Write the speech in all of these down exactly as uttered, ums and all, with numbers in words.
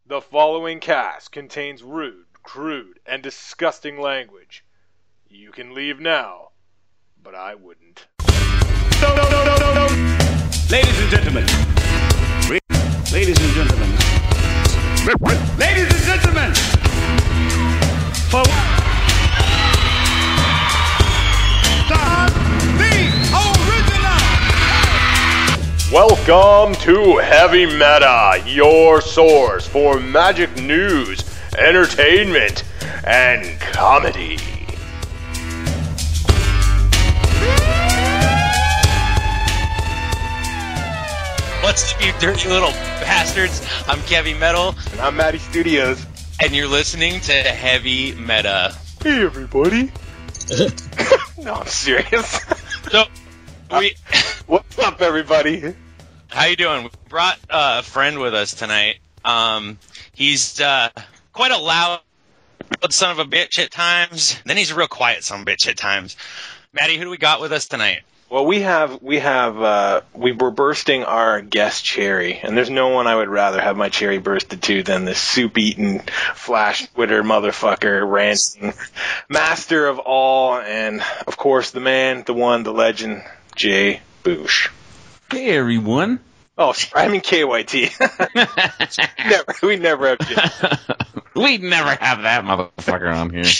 The following cast contains rude, crude, and disgusting language. You can leave now, but I wouldn't. No, no, no, no, no, no. Ladies and gentlemen. Ladies and gentlemen. Ladies and gentlemen. For Welcome to Heavy Meta, your source for magic news, entertainment, and comedy. What's up, you dirty little bastards? I'm Kevy Metal. And I'm Matty Studios. And you're listening to Heavy Meta. Hey, everybody. No, I'm serious. So, we... What's up, everybody? How you doing? We brought uh, a friend with us tonight. Um, he's uh, quite a loud son of a bitch at times. Then he's a real quiet son of a bitch at times. Maddie, who do we got with us tonight? Well, we have, we have, uh, we were bursting our guest cherry, and there's no one I would rather have my cherry bursted to than this soup-eating, flash Twitter motherfucker, ranting, master of all, and, of course, the man, the one, the legend, Jay Boosh. Hey, everyone. Oh, I mean K Y T. never, we never have Jay. We'd never have that motherfucker on here.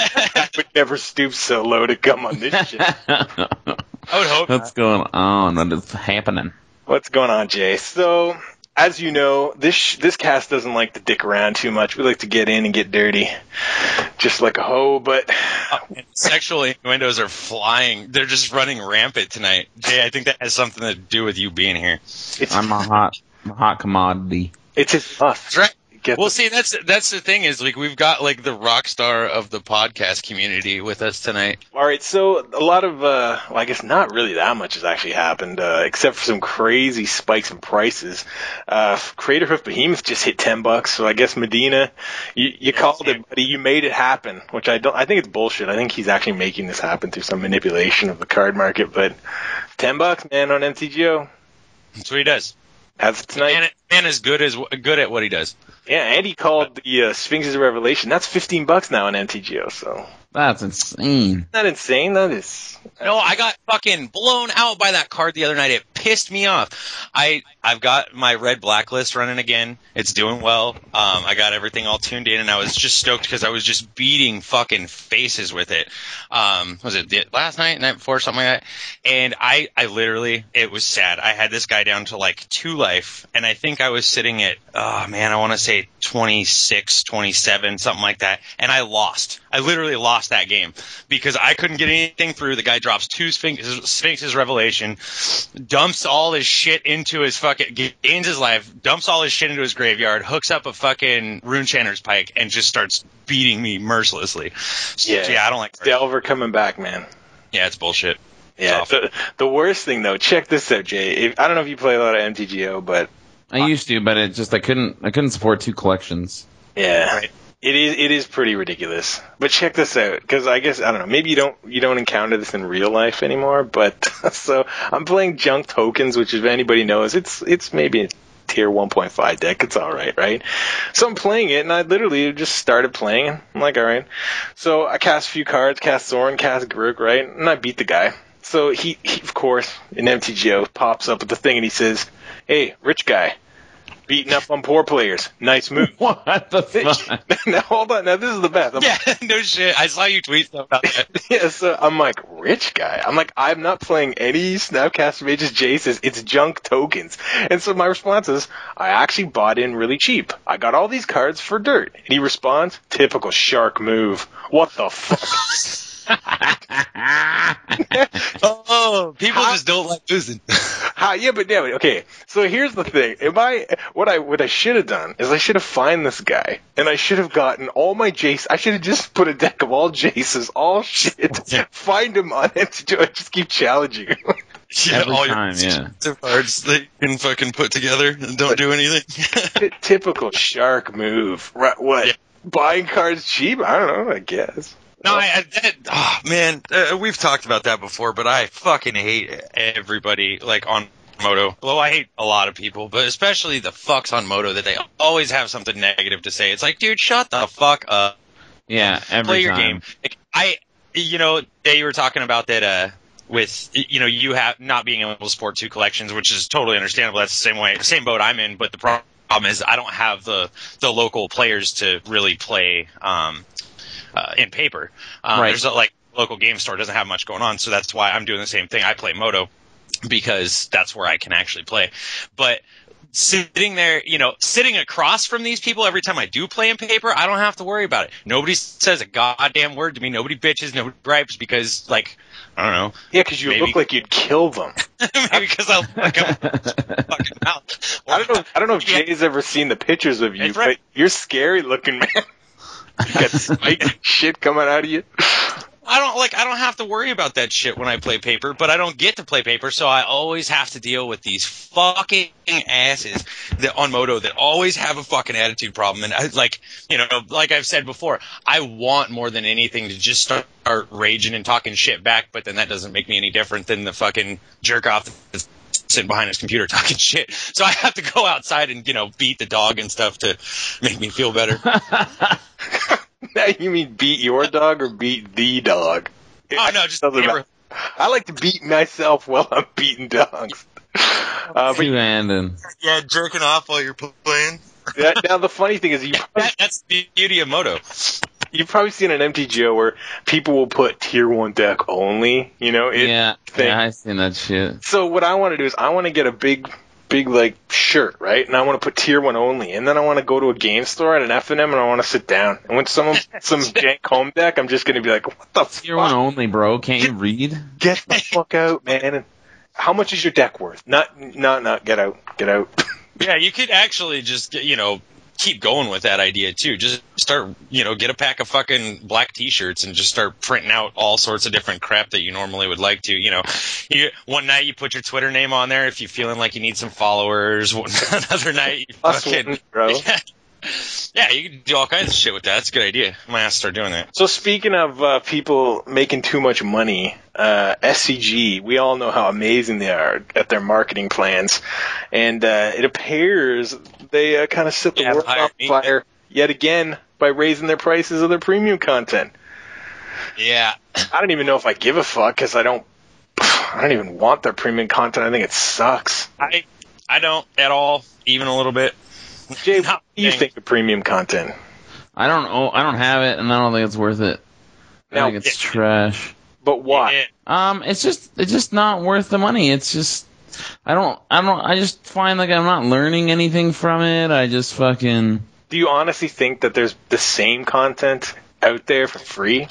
I would never stoop so low to come on this shit. I would hope. What's going on? What is happening? What's going on, Jay? So, as you know, this sh- this cast doesn't like to dick around too much. We like to get in and get dirty, just like a hoe, but... Uh, sexual innuendos are flying. They're just running rampant tonight. Jay, I think that has something to do with you being here. It's, I'm a hot, a hot commodity. It's his us. That's right. Get well, the- see, that's that's the thing is, like, we've got, like, the rock star of the podcast community with us tonight. All right, so a lot of, uh, well, I guess not really that much has actually happened, uh, except for some crazy spikes in prices. Uh, Creator Hoof Behemoth just hit ten bucks, so I guess Medina, you, you called it, buddy. You made it happen, which I don't. I think it's bullshit. I think he's actually making this happen through some manipulation of the card market. But ten bucks, man, on M T G O. That's what he does. As of tonight, Man, man is good as good at what he does. yeah, and he called the uh, Sphinx's Revelation. That's fifteen bucks now on M T G O. So That's insane. isn't that insane? That is. No, I got fucking blown out by that card the other night. It pissed me off. I I've got my red blacklist running again. It's doing well. Um, I got everything all tuned in, and I was just stoked because I was just beating fucking faces with it. Um, was it the, last night, night before, something like that? And I I literally, it was sad. I had this guy down to like two life, and I think I was sitting at oh man, I want to say twenty-six, twenty-seven, something like that, and I lost. I literally lost that game because I couldn't get anything through. The guy drops two Sphinx's, Sphinx's Revelation, dumps all his shit into his fucking, gains his life, dumps all his shit into his graveyard, hooks up a fucking Runechanter's Pike, and just starts beating me mercilessly. So, Yeah, yeah, I don't like Delver coming back, man. Yeah, it's bullshit. Yeah, the, the worst thing though. Check this out, Jay. If, I don't know if you play a lot of M T G O, but I used to, but it just I couldn't. I couldn't support two collections. yeah, Right. it is it is pretty ridiculous. But check this out, because I guess I don't know. Maybe you don't you don't encounter this in real life anymore. But so I'm playing Junk Tokens, which if anybody knows, it's it's maybe a tier one point five deck. It's all right, right? So I'm playing it, and I literally just started playing. I'm like, all right. So I cast a few cards, cast Zoran, cast Garruk, right, and I beat the guy. So he, he of course, in M T G O, pops up with the thing, and he says, "Hey, rich guy, beating up on poor players. Nice move." What the fuck? Now, hold on. Now, this is the best. I'm, Yeah, no shit. I saw you tweet stuff about that. yeah, so I'm like, rich guy? I'm like, I'm not playing any Snapcaster Mages. Jay says, it's Junk Tokens. And so my response is, I actually bought in really cheap. I got all these cards for dirt. And he responds, typical shark move. What the fuck? Oh, people How- just don't like losing. How, yeah, but yeah, but okay. So here's the thing. Am I what I what I should have done is I should have found this guy and I should have gotten all my Jace. I should have just put a deck of all Jaces, all shit. Find him on it to do it. Just keep challenging him. Yeah, Every all time, your yeah. cards that you can fucking put together and don't do anything. Typical shark move. Right, what? Yeah. Buying cards cheap? I don't know. I guess. No, I, I that, oh man, uh, we've talked about that before, but I fucking hate everybody like on Moto. Well, I hate a lot of people, but especially the fucks on Moto that they always have something negative to say. It's like, dude, shut the fuck up. Yeah, every Play your time. game. Like, I, you know, they you were talking about that uh, with, you know, you have not being able to support two collections, which is totally understandable. That's the same way, same boat I'm in. But the problem is I don't have the the local players to really play um, uh, in paper. Um, Right. There's a, like local game store doesn't have much going on, so that's why I'm doing the same thing. I play Moto because that's where I can actually play. But sitting there, you know, sitting across from these people every time I do play in paper, I don't have to worry about it. Nobody says a goddamn word to me. Nobody bitches. Nobody gripes because, like, I don't know. Yeah, because you Maybe. look like you'd kill them. Maybe because I look like I'm fucking mouth. I don't know. I don't know if Yeah. Jay's ever seen the pictures of you, That's right. but you're scary looking, man. You got spiky shit coming out of you. I don't like. I don't have to worry about that shit when I play paper, but I don't get to play paper, so I always have to deal with these fucking asses that on Moto that always have a fucking attitude problem. And I, like, you know, like I've said before, I want more than anything to just start raging and talking shit back, but then that doesn't make me any different than the fucking jerk off that's sitting behind his computer talking shit. So I have to go outside and, you know, beat the dog and stuff to make me feel better. Now you mean beat your dog or beat the dog? Oh no, just Doesn't paper. matter. I like to beat myself while I'm beating dogs. Uh, but Two-handed. Yeah, jerking off while you're playing. that, now the funny thing is, you probably, That, that's the beauty of Moto. you've probably seen an M T G O where people will put tier one deck only. You know, it, Yeah, thing. yeah, I've seen that shit. So what I want to do is I want to get a big, big like shirt, right? And I want to put tier one only, and then I want to go to a game store at an F and M and I want to sit down. And when someone some jank home deck, I'm just going to be like, "What the Tier one fuck? only, bro. Can't you read? Get the fuck out, man!" And how much is your deck worth? Not, not, not. Get out, get out. Yeah, you could actually just, you know, keep going with that idea too. Just start, you know, get a pack of fucking black T-shirts and just start printing out all sorts of different crap that you normally would like to. You know, you, one night you put your Twitter name on there if you're feeling like you need some followers. Another night, you Us fucking, wouldn't, bro. yeah, you can do all kinds of shit with that. That's a good idea. I might have to start doing that. So speaking of uh, people making too much money, uh, S C G, we all know how amazing they are at their marketing plans, and uh, it appears they uh, kind of set the Yeah, world hired on me. fire yet again by raising their prices of their premium content. Yeah, I don't even know if I give a fuck because I don't. I don't even want their premium content. I think it sucks. I I don't at all, even a little bit. Jay, what Not do you thing. think of premium content? I don't oh, I don't have it, and I don't think it's worth it. I Now- think it's trash. But why? It- Um, it's just it's just not worth the money. It's just I don't I don't I just find like I'm not learning anything from it. I just fucking Do you honestly think that there's the same content out there for free?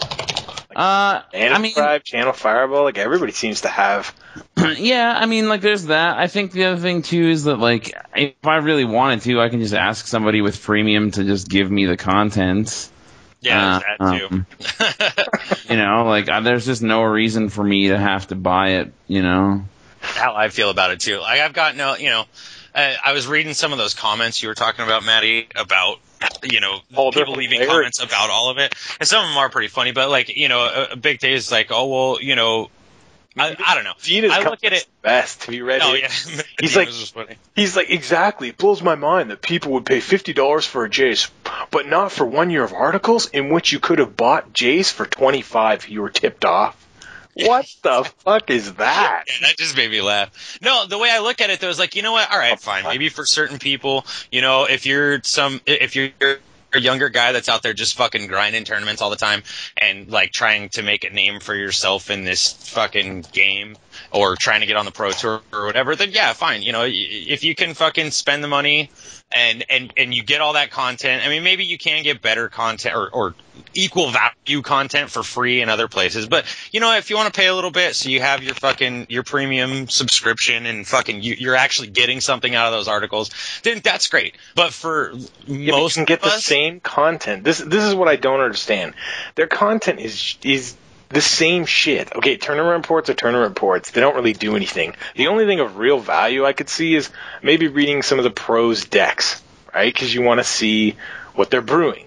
uh Channel I mean Five, Channel Fireball, like everybody seems to have. yeah, I mean like there's that. I think the other thing too is that like if I really wanted to, I can just ask somebody with premium to just give me the content. yeah, Uh, there's that um, too. You know, like uh, there's just no reason for me to have to buy it, you know. How I feel about it too. Like I've got no, you know, uh, I was reading some of those comments you were talking about, Maddie, about, you know, Oh, they're people leaving hilarious. comments about all of it, and some of them are pretty funny. But like, you know, a, a big day is like, oh well, you know, I, I don't know. Gina's I look at content's it. the best. Have you read Oh it? yeah, He's like- was just funny. He's like, exactly. It blows my mind that people would pay fifty dollars for a Jace, but not for one year of articles in which you could have bought Jace for twenty-five if you were tipped off. What the fuck is that? Yeah, that just made me laugh. No, the way I look at it though is like, you know what? All right, fine. Maybe for certain people, you know, if you're some, if you're a younger guy that's out there just fucking grinding tournaments all the time and like trying to make a name for yourself in this fucking game or trying to get on the pro tour or whatever, then yeah, fine. You know, y- if you can fucking spend the money and, and, and you get all that content, I mean, maybe you can get better content or, or equal value content for free in other places. But, you know, if you want to pay a little bit so you have your fucking, your premium subscription and fucking you, you're actually getting something out of those articles, then that's great. But for Yeah, but most you can get of the us, same content. This this is what I don't understand. Their content is is the same shit. Okay, tournament reports are tournament reports. They don't really do anything. The only thing of real value I could see is maybe reading some of the pros' decks, right? Because you want to see what they're brewing.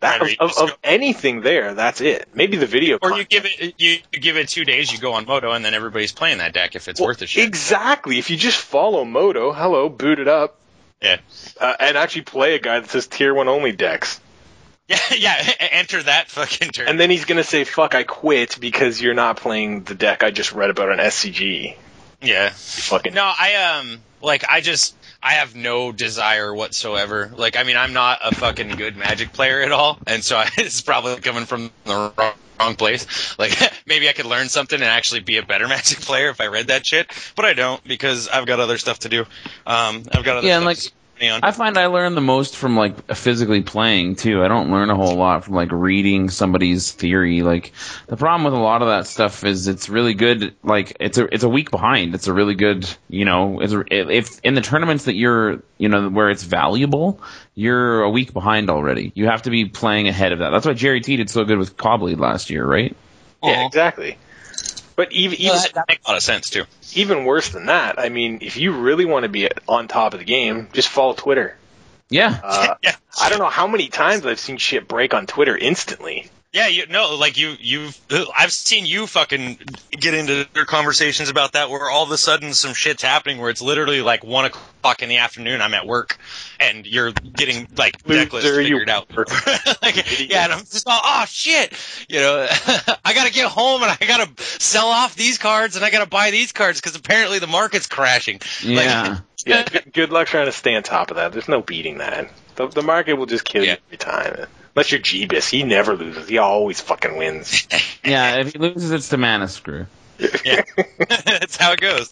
That, Right, of, you just of go- anything there, that's it. Maybe the video. Or you content. give it you give it two days, you go on Moto, and then everybody's playing that deck if it's Well, worth a shit. Exactly. If you just follow Moto, hello, boot it up, Yeah. uh, and actually play a guy that says tier one only decks. Yeah, yeah. Enter that fucking turn. And then he's going to say, fuck, I quit because you're not playing the deck I just read about on S C G. yeah. Fucking. No, I um like I just I have no desire whatsoever. Like I mean I'm not a fucking good Magic player at all, and so I, it's probably coming from the wrong, wrong place. Like maybe I could learn something and actually be a better Magic player if I read that shit, but I don't because I've got other stuff to do. Um, I've got other Yeah, stuff and, like, to spend money on. I find I learn the most from like physically playing too. I don't learn a whole lot from like reading somebody's theory. Like the problem with a lot of that stuff is it's really good. Like it's a it's a week behind. It's a really good, you know, it's a, if in the tournaments that you're, you know, where it's valuable, you're a week behind already. You have to be playing ahead of that. That's why Jerry T did so good with Cobbleade last year, right? Yeah, exactly. But even even, Well, that, that makes a lot of sense too. even worse than that, I mean, if you really want to be on top of the game, just follow Twitter. Yeah. Uh, Yeah. I don't know how many times I've seen shit break on Twitter instantly. Yeah, you no, like you, you've, I've seen you fucking get into conversations about that where all of a sudden some shit's happening where it's literally like one o'clock in the afternoon. I'm at work, and you're getting like deck lists Loser, you figured out. work. Like, yeah, and I'm just all, oh shit, you know, I gotta get home and I gotta sell off these cards and I gotta buy these cards because apparently the market's crashing. Yeah. Yeah, good, good luck trying to stay on top of that. There's no beating that. The, the market will just kill Yeah. you every time. Unless you're Jeebus, he never loses. He always fucking wins. Yeah. If he loses, it's to mana screw. Yeah, that's how it goes.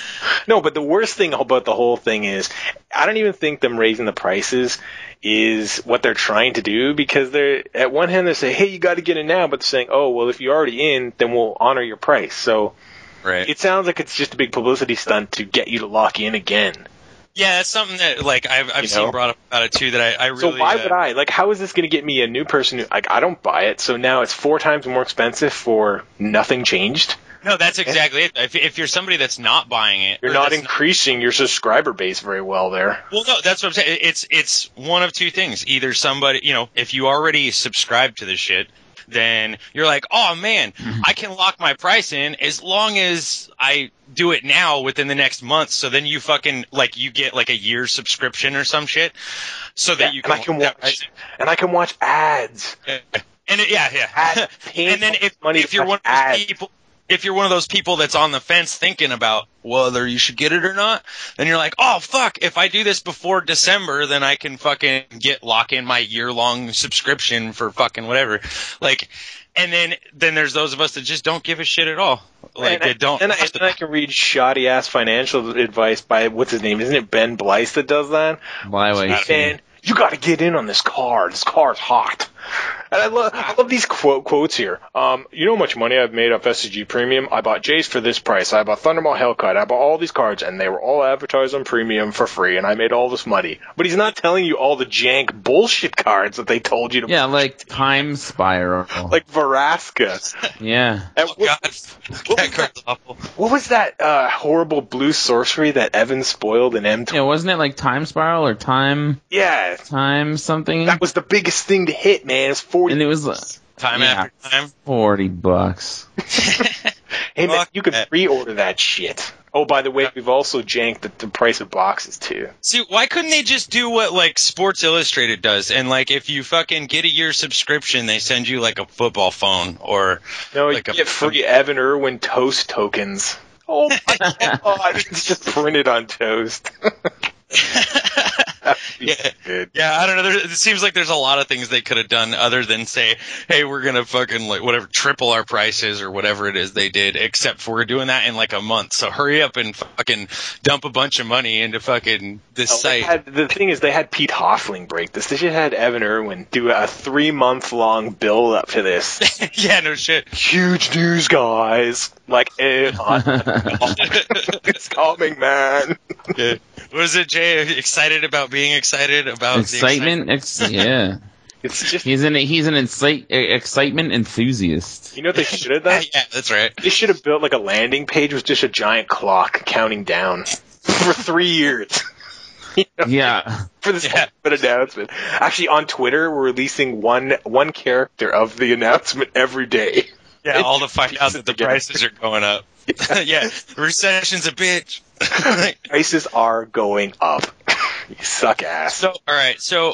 No, but the worst thing about the whole thing is, I don't even think them raising the prices is what they're trying to do, because they're at one hand they say, hey, you got to get in now, but they're saying, oh, well, if you're already in, then we'll honor your price. So Right. it sounds like it's just a big publicity stunt to get you to lock in again. Yeah, that's something that like I've I've You seen know? brought up about it too. That I, I really. So why uh, would I? Like, how is this going to get me a new person who, like, I don't buy it, so now it's four times more expensive for nothing changed? No, that's exactly it. If, if you're somebody that's not buying it, You're or not that's increasing your subscriber base very well there. Well, no, that's what I'm saying. It's it's one of two things. Either somebody, you know, if you already subscribe to this shit, then you're like, oh man, I can lock my price in as long as I do it now within the next month. So then you fucking like you get like a year subscription or some shit, so that Yeah, you can, and I can lock that watch, price and I can watch ads. in. And it, yeah, yeah. Ad- And then if money if to you're watch one of those ads. people. If you're one of those people that's on the fence thinking about whether you should get it or not, then you're like, oh, fuck, if I do this before December, then I can fucking get lock in my year-long subscription for fucking whatever. Like, and then then there's those of us that just don't give a shit at all. Like, and they I, don't. And I, and I can read shoddy ass financial advice by, what's his name? Isn't it Ben Blythe that does that? Flyway. Man, you got to get in on this card. This card's hot. And I love I love these quote quotes here. Um, you know how much money I've made off S C G Premium? I bought Jace for this price. I bought Thundermaw Hellkite. I bought all these cards, and they were all advertised on Premium for free, and I made all this money. But he's not telling you all the jank bullshit cards that they told you to Yeah, like Time Spiral. like Veraska. Yeah. And Oh, what, God. what That was card's awful. what was that uh, horrible blue sorcery that Evan spoiled in M twenty? Yeah, wasn't it like Time Spiral or Time Yeah, Time something? that was the biggest thing to hit, man. It was forty. And it was uh, Time Yeah. after time. forty bucks. Hey, man, Fuck you can that. pre-order that shit. Oh, by the way, we've also janked the, the price of boxes, too. See, why couldn't they just do what like Sports Illustrated does? And like, if you fucking get a year subscription, they send you like a football phone or No, like you a get free Evan Irwin toast tokens. Oh, my God. It's just printed on toast. That'd be Yeah. good. Yeah, I don't know. There, it seems like there's a lot of things they could have done other than say, "Hey, we're gonna fucking like whatever triple our prices or whatever it is they did." Except for we're doing that in like a month. So hurry up and fucking dump a bunch of money into fucking this Oh, they site. had, the thing is, they had Pete Hoffling break this. They should have had Evan Irwin do a three-month-long build-up to this. Yeah, no shit. Huge news, guys. Like, eh, it's coming, man. Yeah. What is it, Jay? Excited about being excited about the Excitement, ex- yeah. It's just, He's an he's an excite, excitement enthusiast. you know what they should have Yeah, done? yeah, that's right. They should have built like a landing page with just a giant clock counting down for three years. You know, Yeah. for this Yeah. stupid announcement. Actually, on Twitter, we're releasing one one character of the announcement every day. Yeah, all to find out that the Together. prices are going up. Yeah, recession's a bitch. Prices are going up. You suck ass. So, all right, so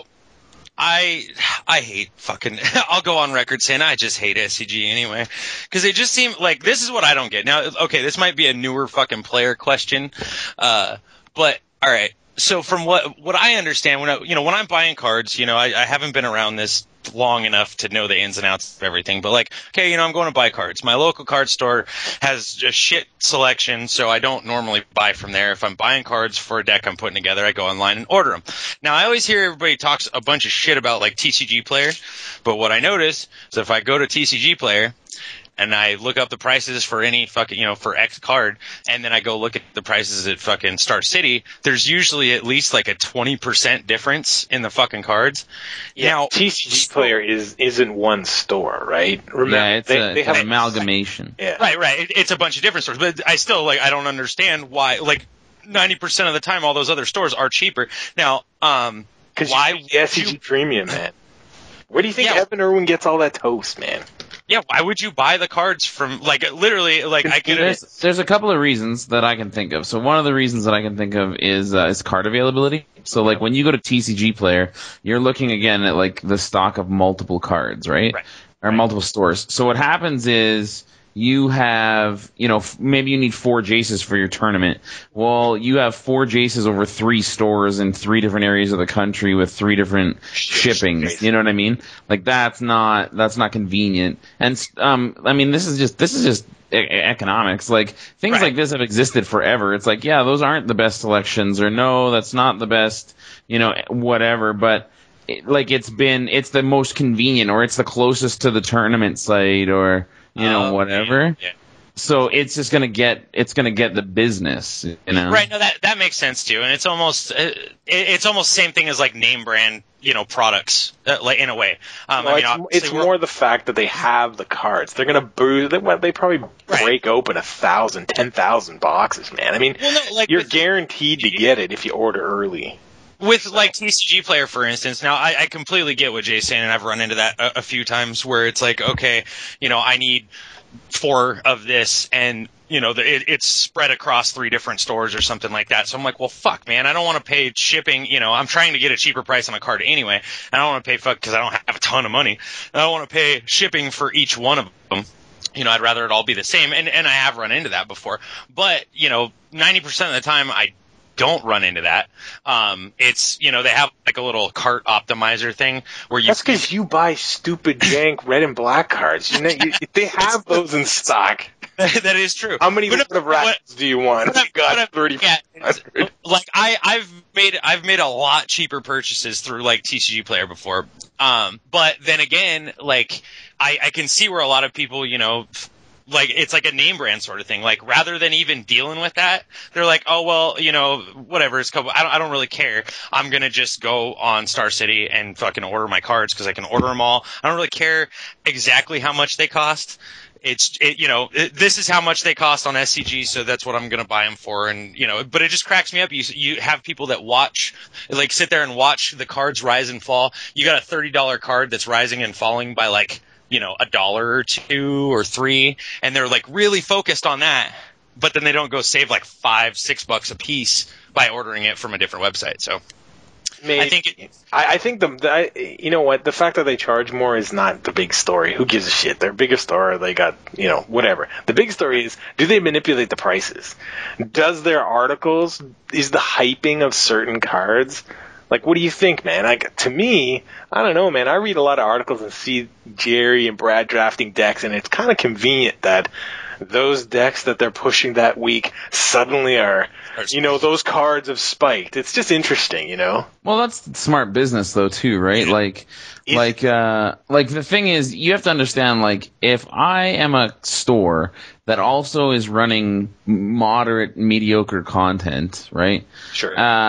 I I hate fucking. I'll go on record saying I just hate S C G anyway, because they just seem like this is what I don't get. Now, okay, this might be a newer fucking player question, uh, but all right. So from what what I understand, when I, you know when I'm buying cards, you know I, I haven't been around this long enough to know the ins and outs of everything. But like, okay, you know I'm going to buy cards. My local card store has a shit selection, so I don't normally buy from there. If I'm buying cards for a deck I'm putting together, I go online and order them. Now I always hear everybody talks a bunch of shit about like T C G Player, but what I notice is if I go to T C G Player and I look up the prices for any fucking, you know, for X card, and then I go look at the prices at fucking Star City, there's usually at least like a twenty percent difference in the fucking cards. Yeah, Now, T C G Player is isn't one store, right? Remember, Yeah, it's, they, a, they it's have an amalgamation. Yeah, right, right. It, it's a bunch of different stores, but I still, like, I don't understand why, like, ninety percent of the time all those other stores are cheaper. Now, um, because why the S C G you- Premium, man. Where do you think Yeah. Evan Irwin gets all that toast, man? yeah, why would you buy the cards from, like, literally, like, I could There's there's a couple of reasons that I can think of. So one of the reasons that I can think of is uh, is card availability. So like when you go to T C G Player, you're looking again at like the stock of multiple cards, right? Right. Or multiple stores. So what happens is you have, you know, f- maybe you need four Jaces for your tournament. Well, you have four Jaces over three stores in three different areas of the country with three different shippings. You know what I mean? Like that's not that's not convenient. And um, I mean, this is just this is just e- economics. Like things Right. like this have existed forever. It's like, yeah, those aren't the best selections, or no, that's not the best, you know, whatever. But it, like it's been, it's the most convenient, or it's the closest to the tournament site, or you know, Oh, whatever. yeah. So it's just gonna get, it's gonna get the business, you know. Right, no, that that makes sense too, and it's almost it, it's almost the same thing as like name brand, you know, products, uh, like in a way. Um, No, I mean, it's, obviously it's we're- more the fact that they have the cards. They're gonna bruise. They, well, they probably Right. break open a thousand, ten thousand boxes, man. I mean, Well, no, like you're with- guaranteed to get it if you order early. with like T C G Player, for instance. Now, I, I completely get what Jay's saying, and I've run into that a, a few times where it's like, okay, you know, I need four of this, and you know, the, it, it's spread across three different stores or something like that. So I'm like, well, fuck, man, I don't want to pay shipping. You know, I'm trying to get a cheaper price on a card anyway. I don't want to pay fuck because I don't have a ton of money. I don't want to pay shipping for each one of them. You know, I'd rather it all be the same, and and I have run into that before. But you know, ninety percent of the time, I don't run into that. Um, it's, you know, they have like a little cart optimizer thing where you That's because you buy stupid jank red and black cards. You know, you, they have those in stock. that is true. How many But Lord no, of Rats do you want? but I'm- You got but I'm- thirty. yeah, it's- like I, I've made I've made a lot cheaper purchases through like T C G Player before. Um, but then again, like I, I can see where a lot of people, you know, like it's like a name brand sort of thing. Like rather than even dealing with that, they're like, oh well, you know, whatever. It's couple. I don't. I don't really care. I'm gonna just go on Star City and fucking order my cards because I can order them all. I don't really care exactly how much they cost. It's it, you know it, this is how much they cost on S C G, so that's what I'm gonna buy them for. And you know, but it just cracks me up. You you have people that watch, like sit there and watch the cards rise and fall. You got a thirty dollar card that's rising and falling by like, you know, a dollar or two or three, and they're like really focused on that, but then they don't go save like five, six bucks a piece by ordering it from a different website. So Maybe. I think it, I, I think the, the I, you know what, the fact that they charge more is not the big story. Who gives a shit? Their biggest store, they got, you know, whatever. The big story is, do they manipulate the prices? Does their articles, is the hyping of certain cards, like, what do you think, man? Like, to me, I don't know, man. I read a lot of articles and see Jerry and Brad drafting decks, and it's kind of convenient that those decks that they're pushing that week suddenly are, you know, those cards have spiked. It's just interesting, you know? Well, that's smart business though too, right? Like, Is- like, uh, like the thing is, you have to understand, like, if I am a store that also is running moderate, mediocre content, right? Sure. Uh,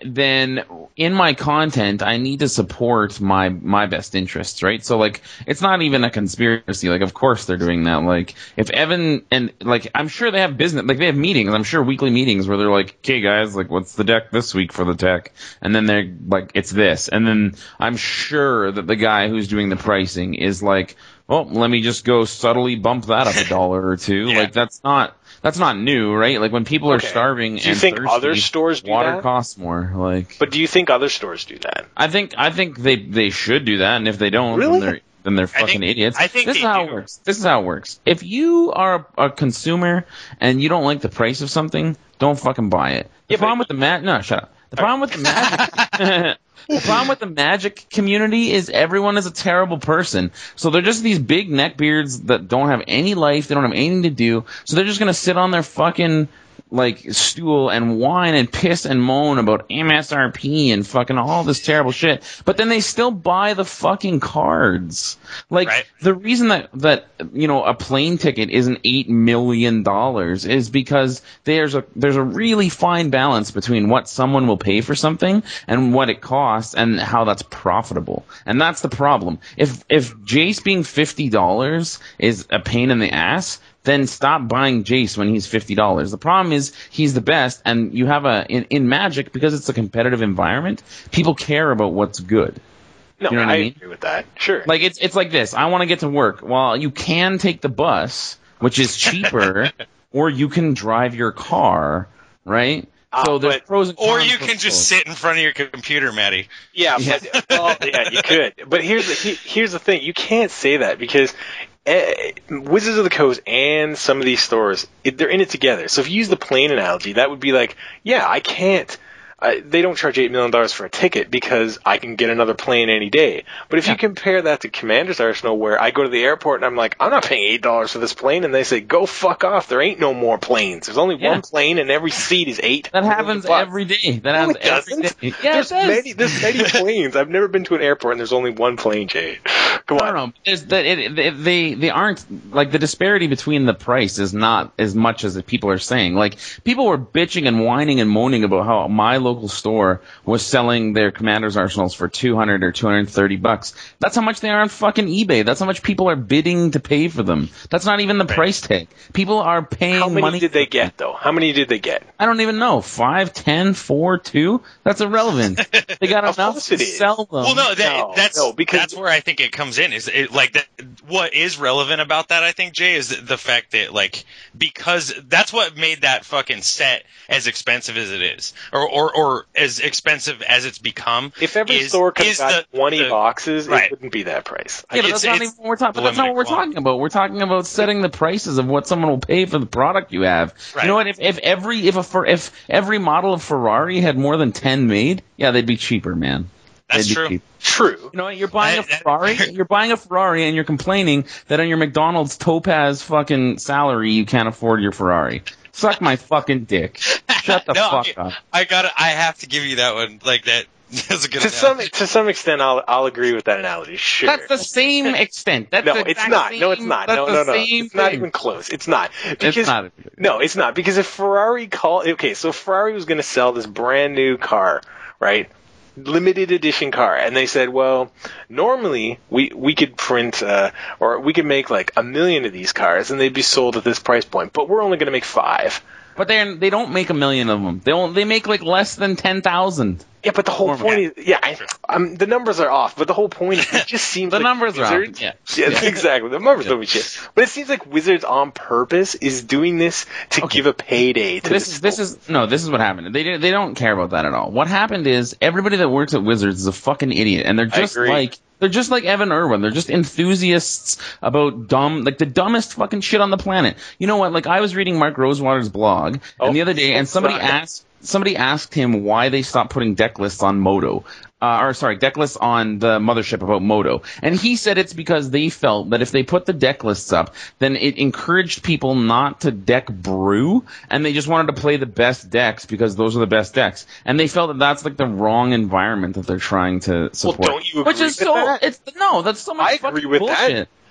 then in my content, I need to support my my best interests, right? So like, it's not even a conspiracy. Like, of course they're doing that. Like, if Evan and like, I'm sure they have business, like they have meetings. I'm sure weekly meetings where they're like, "Okay, guys, like, what's the deck this week for the tech?" And then they're like, "It's this." And then I'm sure that the guy who's doing the pricing is like, "Well, let me just go subtly bump that up a dollar or two." Yeah. Like, that's not. That's not new, right? Like, when people are Okay. starving Do you and think thirsty, other stores do water that? costs more. Like, But do you think other stores do that? I think I think they they should do that, and if they don't, Really? then they're then they're I fucking think- idiots. I think this is they how do. it works. This is how it works. If you are a, a consumer and you don't like the price of something, don't fucking buy it. The Yeah, problem but- with the mat, no, shut up. The problem with the magic, the problem with the magic community is everyone is a terrible person. So they're just these big neckbeards that don't have any life. They don't have anything to do. So they're just gonna sit on their fucking like stool and whine and piss and moan about M S R P and fucking all this terrible shit. But then they still buy the fucking cards. Like, Right. the reason that, that, you know, a plane ticket isn't eight million dollars is because there's a, there's a really fine balance between what someone will pay for something and what it costs and how that's profitable. And that's the problem. If, if Jace being fifty dollars is a pain in the ass, then stop buying Jace when he's fifty dollars. The problem is he's the best, and you have a, in, in Magic, because it's a competitive environment, people care about what's good. No, You know what I I mean? agree with that. Sure. Like, it's it's like this. I want to get to work. Well, you can take the bus, which is cheaper, or you can drive your car, right? Ah, So there's but- pros and cons. Or you for can just both. sit in front of your computer, Matty. Yeah, but well, yeah, you could. But here's the he, here's the thing: you can't say that because eh, Wizards of the Coast and some of these stores, it, they're in it together. So if you use the plane analogy, that would be like, yeah, I can't. Uh, they don't charge eight million dollars for a ticket because I can get another plane any day. But if Yeah. you compare that to Commander's Arsenal, where I go to the airport and I'm like, I'm not paying eight dollars for this plane, and they say, go fuck off. There ain't no more planes. There's only Yeah. one plane, and every seat is eight. That happens bucks. every day. That No, happens it every doesn't. day. Yeah, there's it does. many, there's many planes. I've never been to an airport and there's only one plane, Jay. Come No, on. no, no. There's the, it, it, they they aren't like the disparity between the price is not as much as people are saying. Like, people were bitching and whining and moaning about how my local store was selling their Commander's Arsenals for two hundred or two hundred thirty bucks. That's how much they are on fucking eBay. That's how much people are bidding to pay for them. That's not even the price tag. People are paying How many money. did they get, though? How many did they get? I don't even know. Five, ten, four, two? That's irrelevant. They got Of enough course to it is. sell them. Well, no, that, no, that's no, because- that's where I think it comes in. Is it, like that? What is relevant about that? I think, Jay, is the fact that, like, because that's what made that fucking set as expensive as it is, or or, or as expensive as it's become. If every is, store could is have got the- twenty the- boxes, right. it wouldn't be that price. I Yeah, but It's- that's not it's even what we're talking. But that's not what we're limited talking about. We're talking about setting the prices of what someone will pay for the product you have. Right. You know what? If if every if a Fer- if every model of Ferrari had more than ten made, yeah, they'd be cheaper, man. That's They'd be true. cheap. True. You know what? You're buying a That- that- Ferrari. You're buying a Ferrari, and you're complaining that on your McDonald's Topaz fucking salary you can't afford your Ferrari. Suck my fucking dick. Shut the No, fuck I, up. I got. I have to give you that one. Like that. That's a good. To some analogy. to some extent, I'll I'll agree with that analogy. Sure. That's the same extent. That's no, the it's exact not. No, it's same- not. That's No, the no, no. same It's not thing. even close. It's not. Because, It's not. No, it's not. Because if Ferrari call okay, so Ferrari was going to sell this brand new car, right? Limited edition car, and they said, well, normally we we could print uh, or we could make like a million of these cars, and they'd be sold at this price point, but we're only going to make five. But they they don't make a million of them. They don't, they make like less than ten thousand. Yeah, but the whole Or- point is, yeah, I, um, the numbers are off, but the whole point is, it just seems The like numbers are off, Wizards, yeah. yeah, Yeah. exactly. The numbers don't be shit, but it seems like Wizards on purpose is doing this to Okay. give a payday to This the is this store. is no. This is what happened. They they don't care about that at all. What happened is everybody that works at Wizards is a fucking idiot, and they're I just agree. like they're just like Evan Irwin. They're just enthusiasts about dumb, like the dumbest fucking shit on the planet. You know what? Like, I was reading Mark Rosewater's blog, Oh, and the other day, and somebody sorry. asked somebody asked him why they stopped putting deck lists on Moto. Uh, or sorry, deck lists on the mothership about Moto. And he said it's because they felt that if they put the deck lists up, then it encouraged people not to deck brew, and they just wanted to play the best decks because those are the best decks. And they felt that that's like the wrong environment that they're tring to Well, support. don't you Which agree is with so, that? it's, no, that's so much I fucking agree with bullshit. that.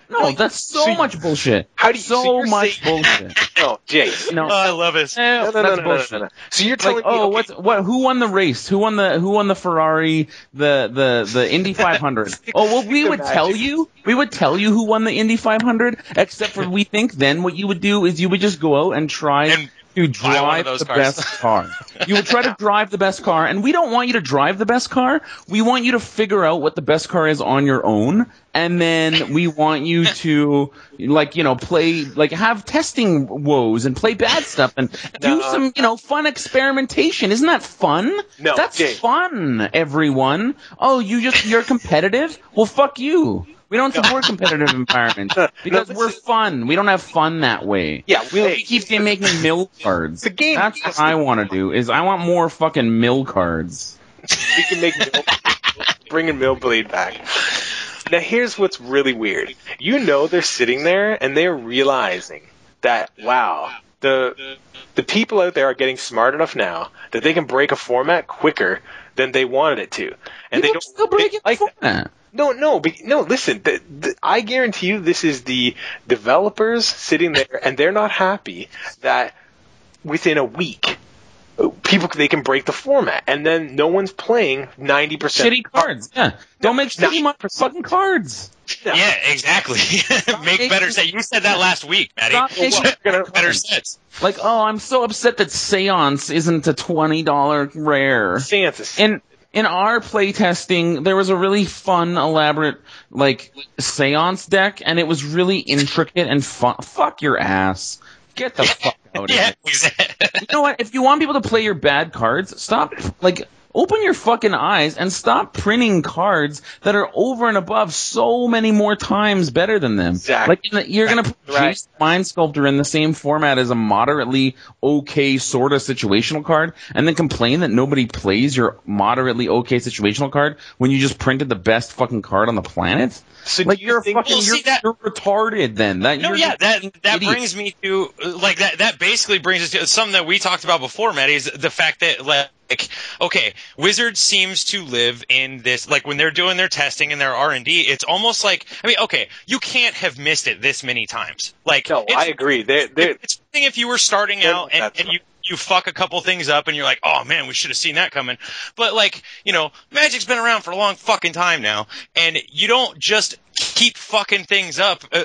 No, that's so, so much bullshit. How do you- so, so you're much saying- bullshit. No, Jay. No, Oh, I love it. eh, No, no, that's no, no, no, bullshit. no, no, no. So you're telling Like, me, oh, okay, what's what? Who won the race? Who won the Who won the Ferrari? The the the Indy five hundred. Oh, well, we the would magic. tell you. We would tell you who won the Indy five hundred. Except for we think then what you would do is you would just go out and try And to buy one drive of those the cars. best car. You would try to drive the best car, and we don't want you to drive the best car. We want you to figure out what the best car is on your own, and then we want you to, like, you know, play, like, have testing woes and play bad stuff and do No. some, you know, fun experimentation. Isn't that fun? No, That's Jay. fun, everyone. Oh, you just, you're competitive? Well, fuck you. We don't support competitive environments because No, we're listen. fun. We don't have fun that way. Yeah, We, hey, we keep making mill cards. The game That's has what to- I want to do. Is I want more fucking mill cards. we can make Mill, bringing Millblade back. Now here's what's really weird. You know they're sitting there and they're realizing that, wow, the the people out there are getting smart enough now that they can break a format quicker than they wanted it to, and they People don't still break they it like for that. that. No, no, but, no. Listen, the, the, I guarantee you, this is the developers sitting there, and they're not happy that within a week, people they can break the format, and then no one's playing ninety percent Shitty cards. Yeah. Don't make No. shitty mo- fucking cards. Yeah, exactly. Make better sets. You said that last week, Matty. Stop making gonna- Better sets. Like, oh, I'm so upset that Seance isn't a twenty dollar rare. Santas. In in our playtesting, there was a really fun, elaborate, like, Seance deck, and it was really intricate and fun. Fuck your ass. Get the fuck out of Yeah, here. exactly. You know what? If you want people to play your bad cards, stop, like, open your fucking eyes and stop printing cards that are over and above so many more times better than them. Exactly. Like, in the, you're gonna put Right. Jace Mind Sculptor in the same format as a moderately okay sort of situational card, and then complain that nobody plays your moderately okay situational card when you just printed the best fucking card on the planet? So Like, do you you're think- fucking, Well, you're, see, that- you're retarded then. That, No, you're yeah, that that idiot. brings me to like that. That basically brings us to something that we talked about before, Matty. Is the fact that like, okay, Wizards seems to live in this like when they're doing their testing and their R and D. It's almost like I mean, okay, you can't have missed it this many times. Like, No, it's, I agree. They're, they're, it's one thing if you were starting They're out not and, that and you. You fuck a couple things up and you're like, oh man, we should have seen that coming. But like, you know, Magic's been around for a long fucking time now, and you don't just keep fucking things up uh,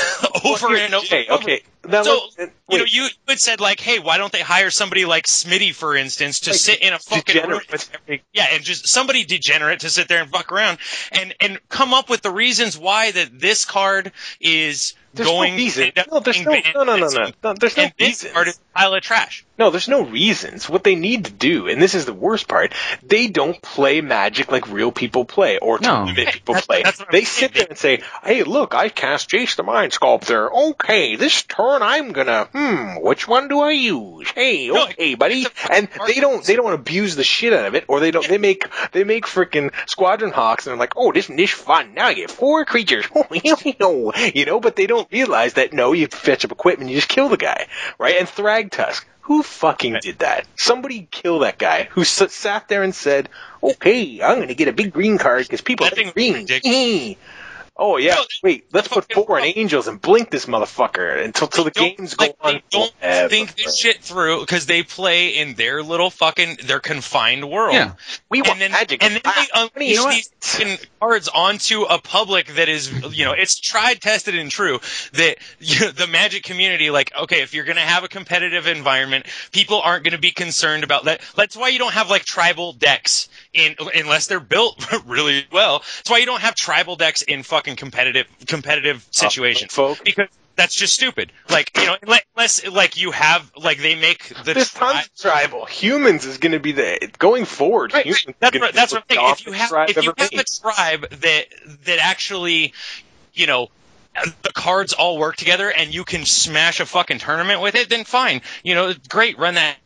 over and over. okay, and over. okay. Now, So, let- you know, wait. you had said like, hey, why don't they hire somebody like Smitty, for instance, to Like, sit in a fucking room degenerate. with every, yeah, and just somebody degenerate to sit there and fuck around and and come up with the reasons why that this card is There's going. no reason. to end up No, there's being no, banned no, no, no, and no, no. There's no and this reasons. card is a pile of trash. No, there's no reasons. What they need to do, and this is the worst part, they don't play Magic like real people play, or No. tournament people That's- play. that's what I'm They saying. sit there and say, hey, look, I cast Jace the Mind Sculptor. Okay, this turn I'm gonna, hmm, which one do I use? Hey, No, okay, buddy. it's a- And they don't, they don't abuse the shit out of it, or they don't, they make, they make freaking Squadron Hawks, and they're like, oh, this this fun. Now I get four creatures. You know, but they don't realize that, no, you fetch up equipment, you just kill the guy, right? And Thragtusk. Who fucking did that? Somebody kill that guy who s- sat there and said, okay, I'm going to get a big green card because people That like thing's green. ridiculous. Oh, yeah. No, Wait, let's put fucking- four in Angels and blink this motherfucker until, until the Don't- games go like, on. They don't forever. think this shit through because they play in their little fucking their confined world. Yeah. We want And then, Magic. and then Ah, they unleash you know what? these fucking cards onto a public that is, you know, it's tried, tested, and true that you know, the Magic community, like, okay, if you're going to have a competitive environment, people aren't going to be concerned about that. That's why you don't have like tribal decks in unless they're built really well. That's why you don't have tribal decks in fucking competitive competitive situations folk. because. That's just stupid. Like, you know, unless, like, you have, like, they make the There's tons of tribal. Humans is going to be the going forward. Right, humans right. That's is gonna what, be that's the what I'm saying. If you dominant have, tribe if you ever have a made. tribe that that actually, you know, the cards all work together and you can smash a fucking tournament with it, then fine. You know, great, run that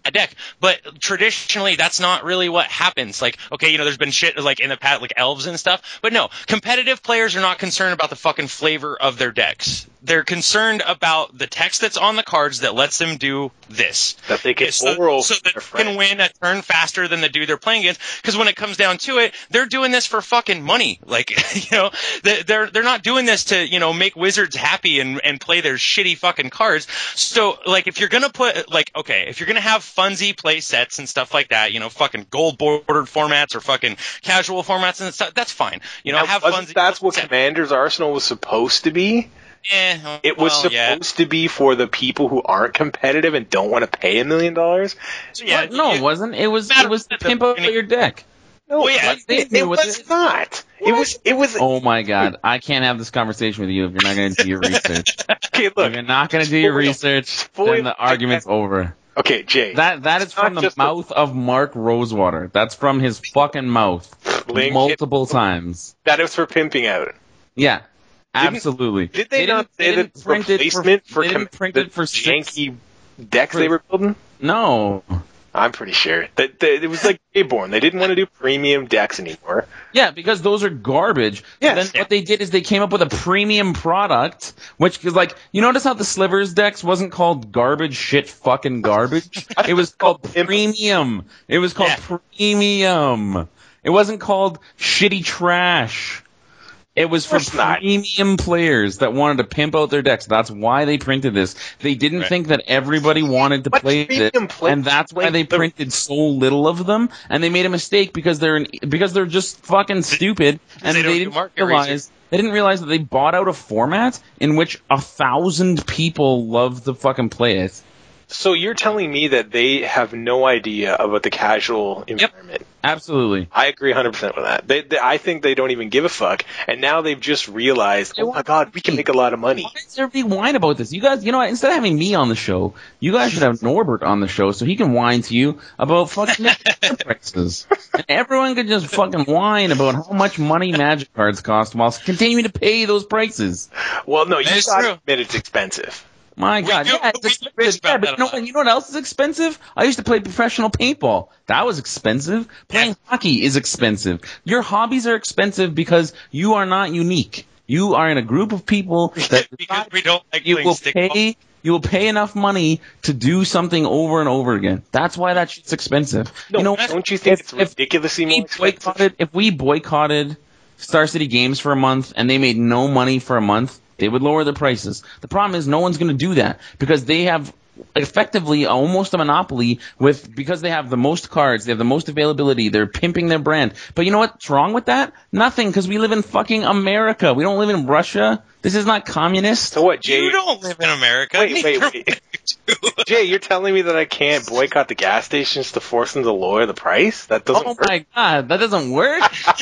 a deck. But traditionally, that's not really what happens. Like, okay, you know, there's been shit like in the past, like elves and stuff. But no, competitive players are not concerned about the fucking flavor of their decks. They're concerned about the text that's on the cards that lets them do this. That they can so, oral so that they can win a turn faster than the dude they're playing against. Because when it comes down to it, they're doing this for fucking money. Like, you know, they're they're not doing this to, you know, make wizards happy and, and play their shitty fucking cards. So, like, if you're gonna put, like, okay, if you're gonna have funsy play sets and stuff like that, you know, fucking gold bordered formats or fucking casual formats and stuff, that's fine. You know, now, have funsy. That's what sets. Commander's Arsenal was supposed to be. Eh, It was well, supposed yeah. to be for the people who aren't competitive and don't want to pay a million dollars. Yeah, What? No, you- it wasn't. It was. Matter It was to of pimp fact, out your deck. No, Well, yeah, it, they it, knew it what was it- not. It was. It was. Oh my god, I can't have this conversation with you if you're not going to do your research. Okay, If look. you're not going to do your Spoil- research, spoil- then the argument's over. Okay, Jay. That that is It's not from the just a- mouth of Mark Rosewater. That's from his fucking mouth, Link, multiple times. that was for pimping out. Yeah, Didn't- absolutely. Did they, not didn't- say that didn't print it replacement for, they com- didn't print the it for six- janky decks for- they were building? No. I'm pretty sure that, that it was like Bayborn. They didn't want to do premium decks anymore. Yeah, because those are garbage. Yes. Then what they did is they came up with a premium product, which is like, you notice how the Slivers decks wasn't called garbage shit fucking garbage? It was called premium. It was called Yeah. premium. It wasn't called shitty trash. It was for course not. premium players that wanted to pimp out their decks. That's why they printed this. They didn't Right. think that everybody wanted to But play it, premium players and that's why play they the- printed so little of them. And they made a mistake because they're an, because they're just fucking stupid, and they they, don't do didn't market realize research. they didn't realize that they bought out a format in which a thousand people love to fucking play it. So you're telling me that they have no idea about the casual environment? Absolutely. I agree one hundred percent with that. They, they, I think they don't even give a fuck, and now they've just realized, They oh my want god, we can money. make a lot of money. Why does everybody whine about this? You guys, you know what? Instead of having me on the show, you guys should have Norbert on the show so he can whine to you about fucking prices. And everyone could just fucking whine about how much money Magic cards cost while continuing to pay those prices. Well, no, you That is gotta true. admit it's expensive. My God, do- yeah, it's we expensive. bitch about Yeah, but that you know, a lot. what- you know what else is expensive? I used to play professional paintball. That was expensive. Playing hockey is expensive. Your hobbies are expensive because you are not unique. You are in a group of people that because we don't like you playing will stickball. pay. You will pay enough money to do something over and over again. That's why that shit's expensive. No, you know, don't you think if- it's if ridiculously we more expensive? boycotted, if we boycotted Star City Games for a month and they made no money for a month, they would lower the prices. The problem is no one's going to do that because they have effectively almost a monopoly with because they have the most cards, they have the most availability, they're pimping their brand. But you know what's wrong with that? Nothing, because we live in fucking America. We don't live in Russia. This is not communist. So what, Jay? You don't live in America. Wait, wait, Neither wait. do you. Jay, you're telling me that I can't boycott the gas stations to force them to lower the price? That doesn't Oh work. my god, that doesn't work.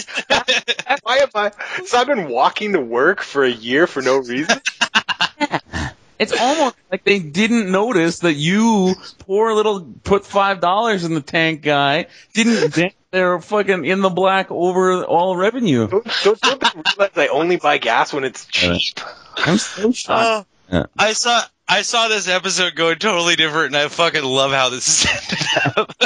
Why am I? So I've been walking to work for a year for no reason. It's almost like they didn't notice that you, poor little put five dollars in the tank guy, didn't dent their fucking in the black over all revenue. Don't, don't, don't they realize I only buy gas when it's cheap? I'm so shocked. Oh, Yeah. I saw I saw this episode going totally different, and I fucking love how this is ended up.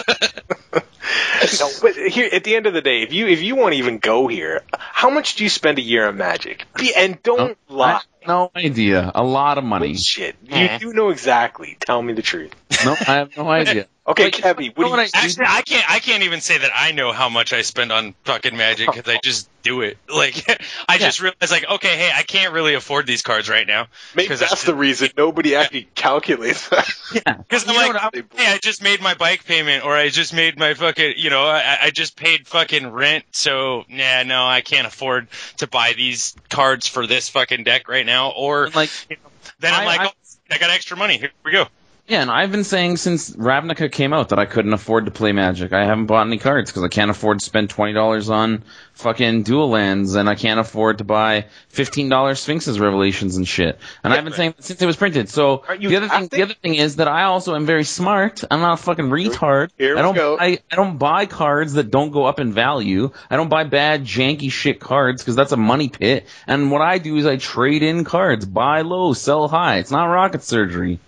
No, but here at the end of the day, if you if you want to even go here, how much do you spend a year on Magic? Be, and don't I lie. have no idea. A lot of money. Shit, Eh. you do know exactly. Tell me the truth. No, I have no idea. Okay, But- Kevy, what you know do you? what I- Actually, I can't. I can't even say that I know how much I spend on fucking Magic because I just do it. Like, I just realized, like, okay, hey, I can't really afford these cards right now. Maybe 'Cause that's it's- the reason nobody actually calculates that. Yeah. Because I'm You know like, what I- hey, I just made my bike payment, or I just made my fucking, you know, I, I just paid fucking rent, so, nah, no, I can't afford to buy these cards for this fucking deck right now. Or, like, then I'm I- like, I- oh, I got extra money, here we go. yeah, and I've been saying since Ravnica came out that I couldn't afford to play Magic. I haven't bought any cards because I can't afford to spend twenty dollars on fucking dual lands, and I can't afford to buy fifteen dollars Sphinx's Revelations and shit. And I've been saying that since it was printed. So Aren't you the other thing, acting? the other thing is that I also am very smart. I'm not a fucking retard. Here we I don't go. buy, I don't buy cards that don't go up in value. I don't buy bad janky shit cards because that's a money pit. And what I do is I trade in cards, buy low, sell high. It's not rocket surgery.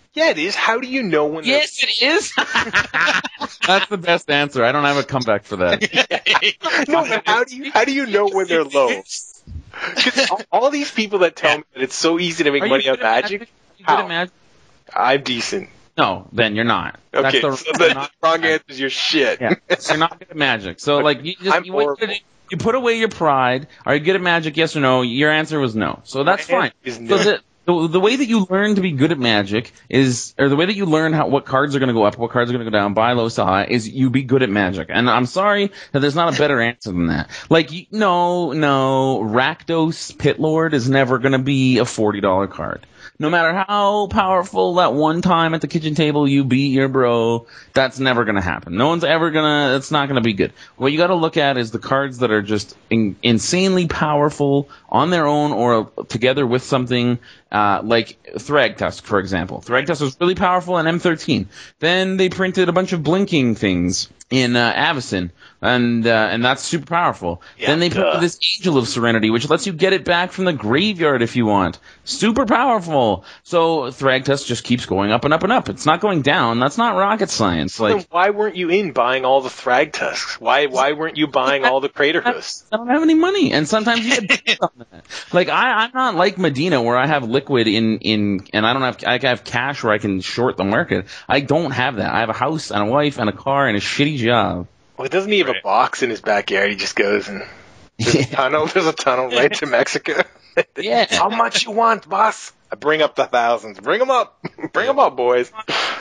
Yeah, it is. How do you know when? Yes, it is. That's the best answer. I don't have a comeback for that. No, but how do you how do you know when they're low? Because all, all these people that tell me that it's so easy to make Are you money good on at Magic, Are you good how? at Magic? I'm decent. No, then you're not. Okay, That's the, so the not, wrong answer is your shit. Yeah, you're not good at Magic. So like you just I'm you, what you, horrible. do, you put away your pride. Are you good at Magic? Yes or no? Your answer was no. So that's My fine. answer is So no. the, the the way that you learn to be good at Magic is, or the way that you learn how what cards are going to go up, what cards are going to go down, buy low, sell high, is you be good at Magic. And I'm sorry that there's not a better answer than that. Like you- no, no, Rakdos Pit Lord is never going to be a forty dollar card. No matter how powerful that one time at the kitchen table you beat your bro, that's never going to happen. No one's ever going to, it's not going to be good. What you got to look at is the cards that are just in, insanely powerful on their own or together with something, uh, like Thragtusk, for example. Thragtusk was really powerful in M thirteen. Then they printed a bunch of blinking things in uh, Avacyn, and uh, and that's super powerful. Yeah, then they duh. put this Angel of Serenity, which lets you get it back from the graveyard if you want. Super powerful. So Thragtusk just keeps going up and up and up. It's not going down. That's not rocket science. Then Like why weren't you in buying all the Thragtusks? Why why weren't you buying all the Craterhoosts? I don't have any money, and sometimes you get deals on that. Like I, I'm not like Medina, where I have liquid in in, and I don't have I have cash where I can short the market. I don't have that. I have a house and a wife and a car and a shitty job. Well, doesn't he have a Right. box in his backyard? He just goes and there's a tunnel. There's a tunnel right to Mexico. Yeah. How much you want, boss? I bring up the thousands. Bring them up. Bring them up, boys.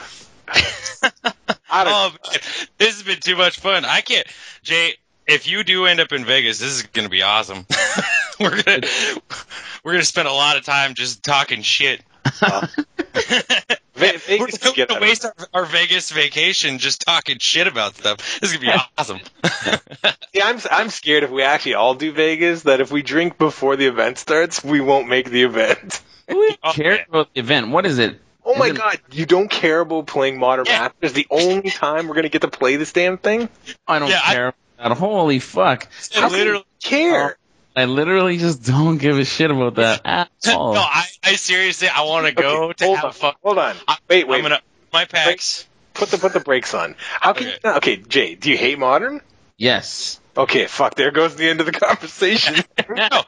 I don't Oh, man, this has been too much fun. I can't, Jay. If you do end up in Vegas, this is going to be awesome. we're gonna we're gonna spend a lot of time just talking shit. uh, Ve- Vegas We're is going good to at waste our, our Vegas vacation just talking shit about stuff. This is gonna be awesome. Yeah, I'm I'm scared if we actually all do Vegas that if we drink before the event starts, we won't make the event. Who Oh, cares man. about the event? What is it? Oh my Is it- god, you don't care about playing Modern Yeah. Masters? The only time we're gonna get to play this damn thing? I don't Yeah, I- care about that. Holy fuck. I How can you literally. care? I literally just don't give a shit about that at all. No, I, I seriously, I want to go Okay, to hold have on, fun. hold on. I- Wait, wait. I'm gonna my packs. Put the put the brakes on. How can Okay. you? Okay, Jay, do you hate Modern? Yes. Okay, fuck. There goes the end of the conversation. No.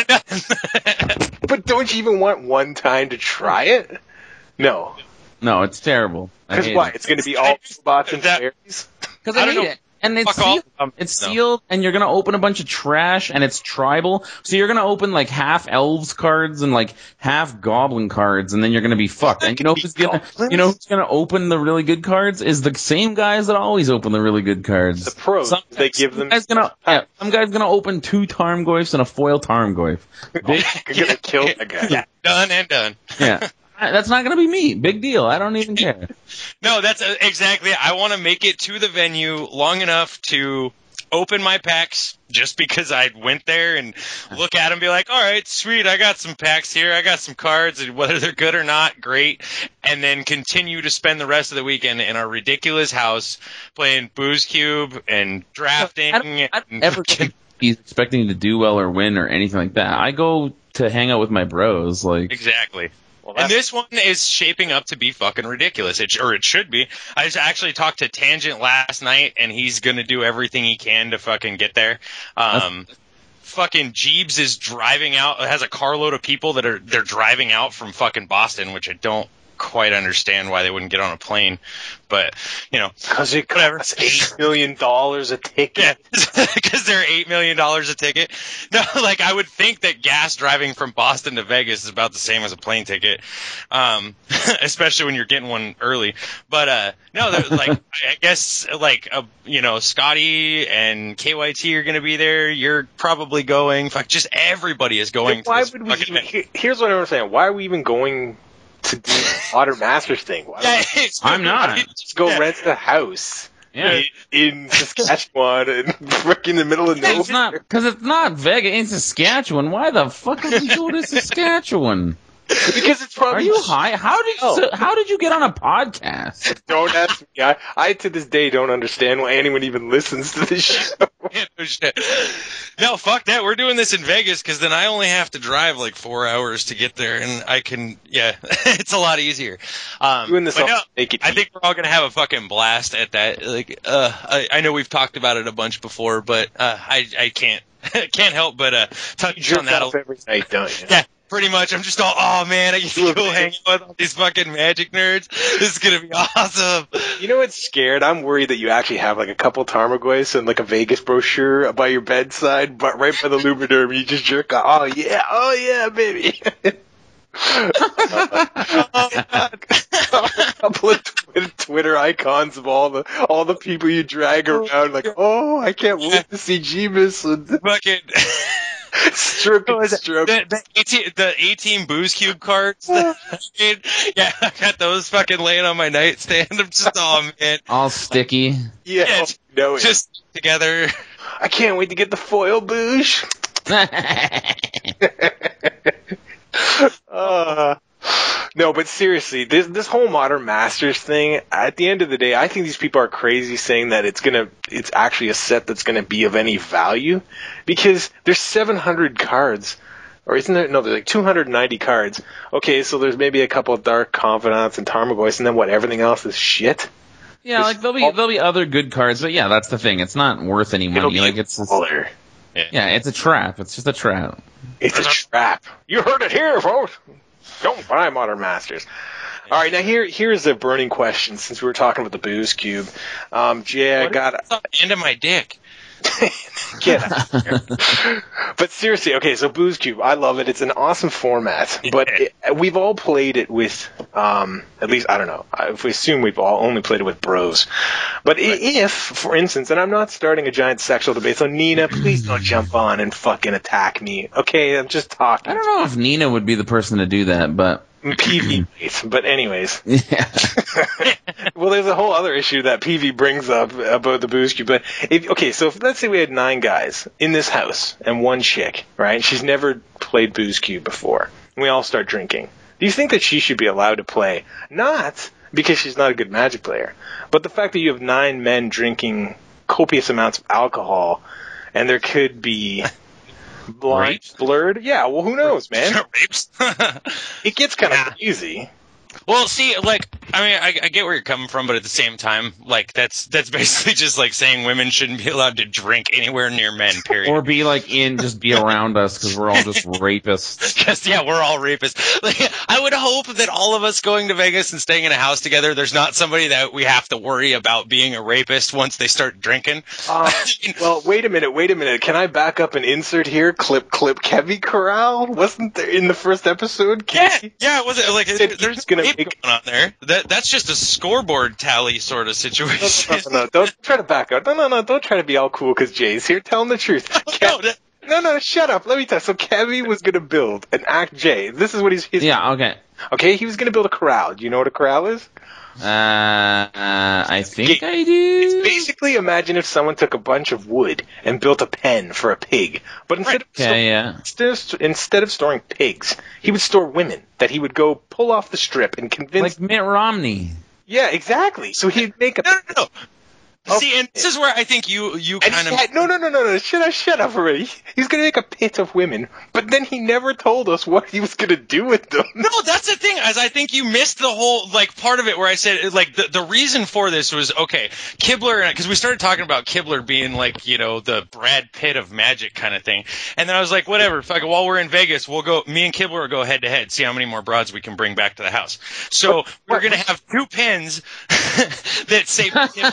But don't you even want one time to try it? No, No, it's terrible. because what? It's going to be all robots and That- fairies. Because I I, don't hate know. it. And it's Fuck off. sealed. Um, it's No. sealed, and you're gonna open a bunch of trash, and it's tribal. So you're gonna open like half elves cards and like half goblin cards, and then you're gonna be fucked. And you know who's gonna, Goblins? you know who's gonna open the really good cards is the same guys that always open the really good cards. The pros, Some, they give some them. guy's gonna, yeah, some guy's gonna open two Tarmogoyfs and a foil Tarmogoyf. Big, You're gonna kill that guy. Yeah, done and done. yeah, that's not gonna be me. Big deal. I don't even care. No, that's uh, exactly. I want to make it to the venue long enough to open my packs just because I went there and look at them and be like, all right, sweet, I got some packs here. I got some cards, and whether they're good or not, great. And then continue to spend the rest of the weekend in our ridiculous house playing Booze Cube and drafting. I don't, I don't and ever fucking- think he's expecting to do well or win or anything like that. I go to hang out with my bros. Like, Exactly. Well, And that's- this one is shaping up to be fucking ridiculous. It, sh- or it should be. I just actually talked to Tangent last night, and he's going to do everything he can to fucking get there. Um, fucking Jeebs is driving out, has a carload of people that are they're driving out from fucking Boston, which I don't quite understand why they wouldn't get on a plane. But, you know, Because it Whatever. costs eight million dollars a ticket. yeah, because they're eight million dollars a ticket. No, like I would think that gas driving from Boston to Vegas is about the same as a plane ticket, um, especially when you're getting one early. But uh, no, they're, like I guess like uh, you know Scotty and K Y T are going to be there. You're probably going. Fuck, just everybody is going. Why to this would we fucking even? event. here- Here's what I don't understand. Why are we even going to do the Modern Masters thing? Why Yeah, don't it's- I'm not. we just go Yeah. rent a house yeah. in Saskatchewan and freaking in the middle of nowhere? It's not because it's not Vegas in Saskatchewan. Why the fuck would we go to Saskatchewan? Because it's probably. Are you high? How did Oh. so, how did you get on a podcast? Don't ask me. I, I to this day don't understand why anyone even listens to this show. Yeah, no shit. No, fuck that. We're doing this in Vegas because then I only have to drive like four hours to get there, and I can, yeah, it's a lot easier. Um, Doing this but all no, make it I think we're all gonna have a fucking blast at that. Like, uh, I, I know we've talked about it a bunch before, but uh, I, I can't, can't help but uh, touch jerk on that. off A, every night, don't you? yeah. Pretty much, I'm just all, oh man, I get to go hang out with all these fucking Magic nerds. This is gonna be awesome. You know what's scared? I'm worried that you actually have like a couple Tarmogoyfs and like a Vegas brochure by your bedside, but right by the Lubriderm, you just jerk off. Oh yeah, oh yeah, baby. A couple of Twitter, Twitter icons of all the all the people you drag around, like, oh, I can't wait to see Jeebus and Fucking. stroke and stroke. The, the, eighteen, the eighteen booze cube cards. That I made, yeah, I got those fucking laying on my nightstand. I'm just, oh man. All sticky. Yeah, Yeah, oh, no, it. Just together. I can't wait to get the foil booze. uh, no, but seriously, this this whole Modern Masters thing, at the end of the day, I think these people are crazy saying that it's gonna it's actually a set that's gonna be of any value, because there's seven hundred cards. Or isn't there? No, there's like two hundred ninety cards. Okay, so there's maybe a couple of Dark Confidants and Tarmogoyfs, and then what, everything else is shit? Yeah, like there'll be there'll be other good cards, but yeah, that's the thing. It's not worth any It'll money. be Like it's just, color. yeah, it's a trap. It's just a trap. It's a trap. You heard it here, folks. Don't buy Modern Masters. All right, now here here's a burning question. Since we were talking about the booze cube, um, Jay, I What got is on the end of my dick. Get out of here. But seriously, okay, so Booze Cube, I love it. It's an awesome format, but it, we've all played it with, um, at least, I don't know, if we assume we've all only played it with bros. But right. if, for instance, and I'm not starting a giant sexual debate, so Nina, please don't jump on and fucking attack me, okay? I'm just talking. I don't know if Nina would be the person to do that, but... P V, but anyways. Yeah. Well, there's a whole other issue that P V brings up about the Booze Cube. But if, okay, so if, let's say we had nine guys in this house and one chick, right? She's never played Booze Cube before. And we all start drinking. Do you think that she should be allowed to play? Not because she's not a good Magic player, but the fact that you have nine men drinking copious amounts of alcohol, and there could be... blind, Rapes? blurred. Yeah, well, who knows, man? Rapes? It gets kind of Yeah. crazy. Well, see, like, I mean, I, I get where you're coming from, but at the same time, like, that's that's basically just like saying women shouldn't be allowed to drink anywhere near men, period. Or be like in, just be around us because we're all just rapists. Just, yeah, we're all rapists. Like, I would hope that all of us going to Vegas and staying in a house together, there's not somebody that we have to worry about being a rapist once they start drinking. Uh, well, wait a minute, wait a minute. Can I back up and insert here? Clip, clip, Kevy Corral? Wasn't there in the first episode? Yeah, yeah, it wasn't like Said he there's was gonna rape make- going on there. That that's just a scoreboard tally sort of situation. No, no, no, don't try to back up. No, no, no, don't try to be all cool because Jay's here. Tell him the truth. No, Kev- that- no, no, shut up. Let me tell you. So Kevy was going to build an Act J. This is what he's... His, Yeah, okay. Okay, he was going to build a corral. Do you know what a corral is? Uh, uh, I think Yeah. I do. Basically, imagine if someone took a bunch of wood and built a pen for a pig. But instead, of, Okay, yeah. instead, of, instead of storing pigs, he would store women that he would go pull off the strip and convince... Like Mitt Romney. Yeah, exactly. So he'd make a... no, no, no. Oh. See, and this is where I think you you And kind he of had, no, no, no, no, no, shut up, shut up already. He's going to make a pit of women, but then he never told us what he was going to do with them. No, that's the thing, as I think you missed the whole, like, part of it where I said, like, the, the reason for this was, okay, Kibler, because we started talking about Kibler being, like, you know, the Brad Pitt of Magic kind of thing, and then I was like, whatever, fuck it, while we're in Vegas, we'll go, me and Kibler will go head-to-head, see how many more broads we can bring back to the house. So, What- we're what- going to have two pins that say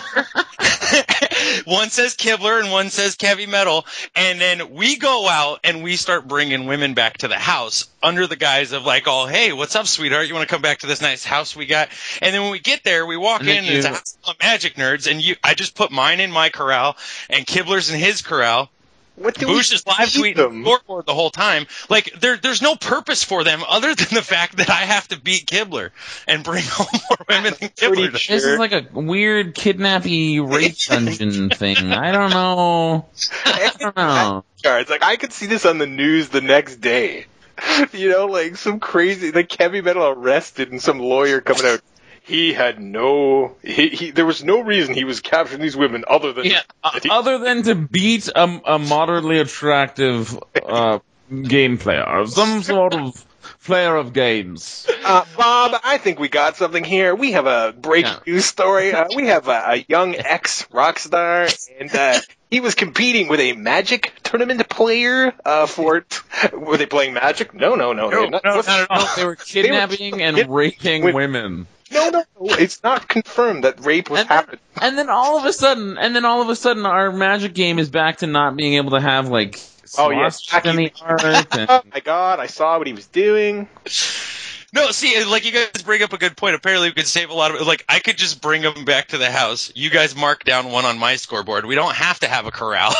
Kibler. One says Kibler and one says Kevy Metal, and then we go out and we start bringing women back to the house under the guise of like, oh, hey, what's up, sweetheart? You want to come back to this nice house we got? And then when we get there, we walk And in then and it's a you- house full of Magic nerds, and you, I just put mine in my corral and Kibler's in his corral. What do Boosh we is live feed tweeting them? scoreboard the whole time. Like, there, there's no purpose for them other than the fact that I have to beat Kibler and bring home more women than Pretty Kibler. sure. This is like a weird kidnappy rape dungeon thing. I don't know. I don't know. Cards. Like, I could see this on the news the next day. You know, like some crazy, like Kevy Metal arrested and some lawyer coming out. he had no. He, he there was no reason he was capturing these women other than Yeah, uh, other than to beat a, a moderately attractive uh, game player, some sort of player of games. Uh, Bob, I think we got something here. We have a breaking Yeah. news story. Uh, we have a, a young ex-rock star, and uh, he was competing with a Magic tournament player uh, for... T- were they playing Magic? No, no, no. No, they're not. no, not at all. They were kidnapping and kid- raping with- women. No, no, no. It's not confirmed that rape was And then, happening. and then all of a sudden, and then all of a sudden, our Magic game is back to not being able to have like Oh, yes. swastikas in the art. And, Oh, my God. I saw what he was doing. No, see, like you guys bring up a good point. Apparently, we could save a lot of. Like, I could just bring them back to the house. You guys mark down one on my scoreboard. We don't have to have a corral.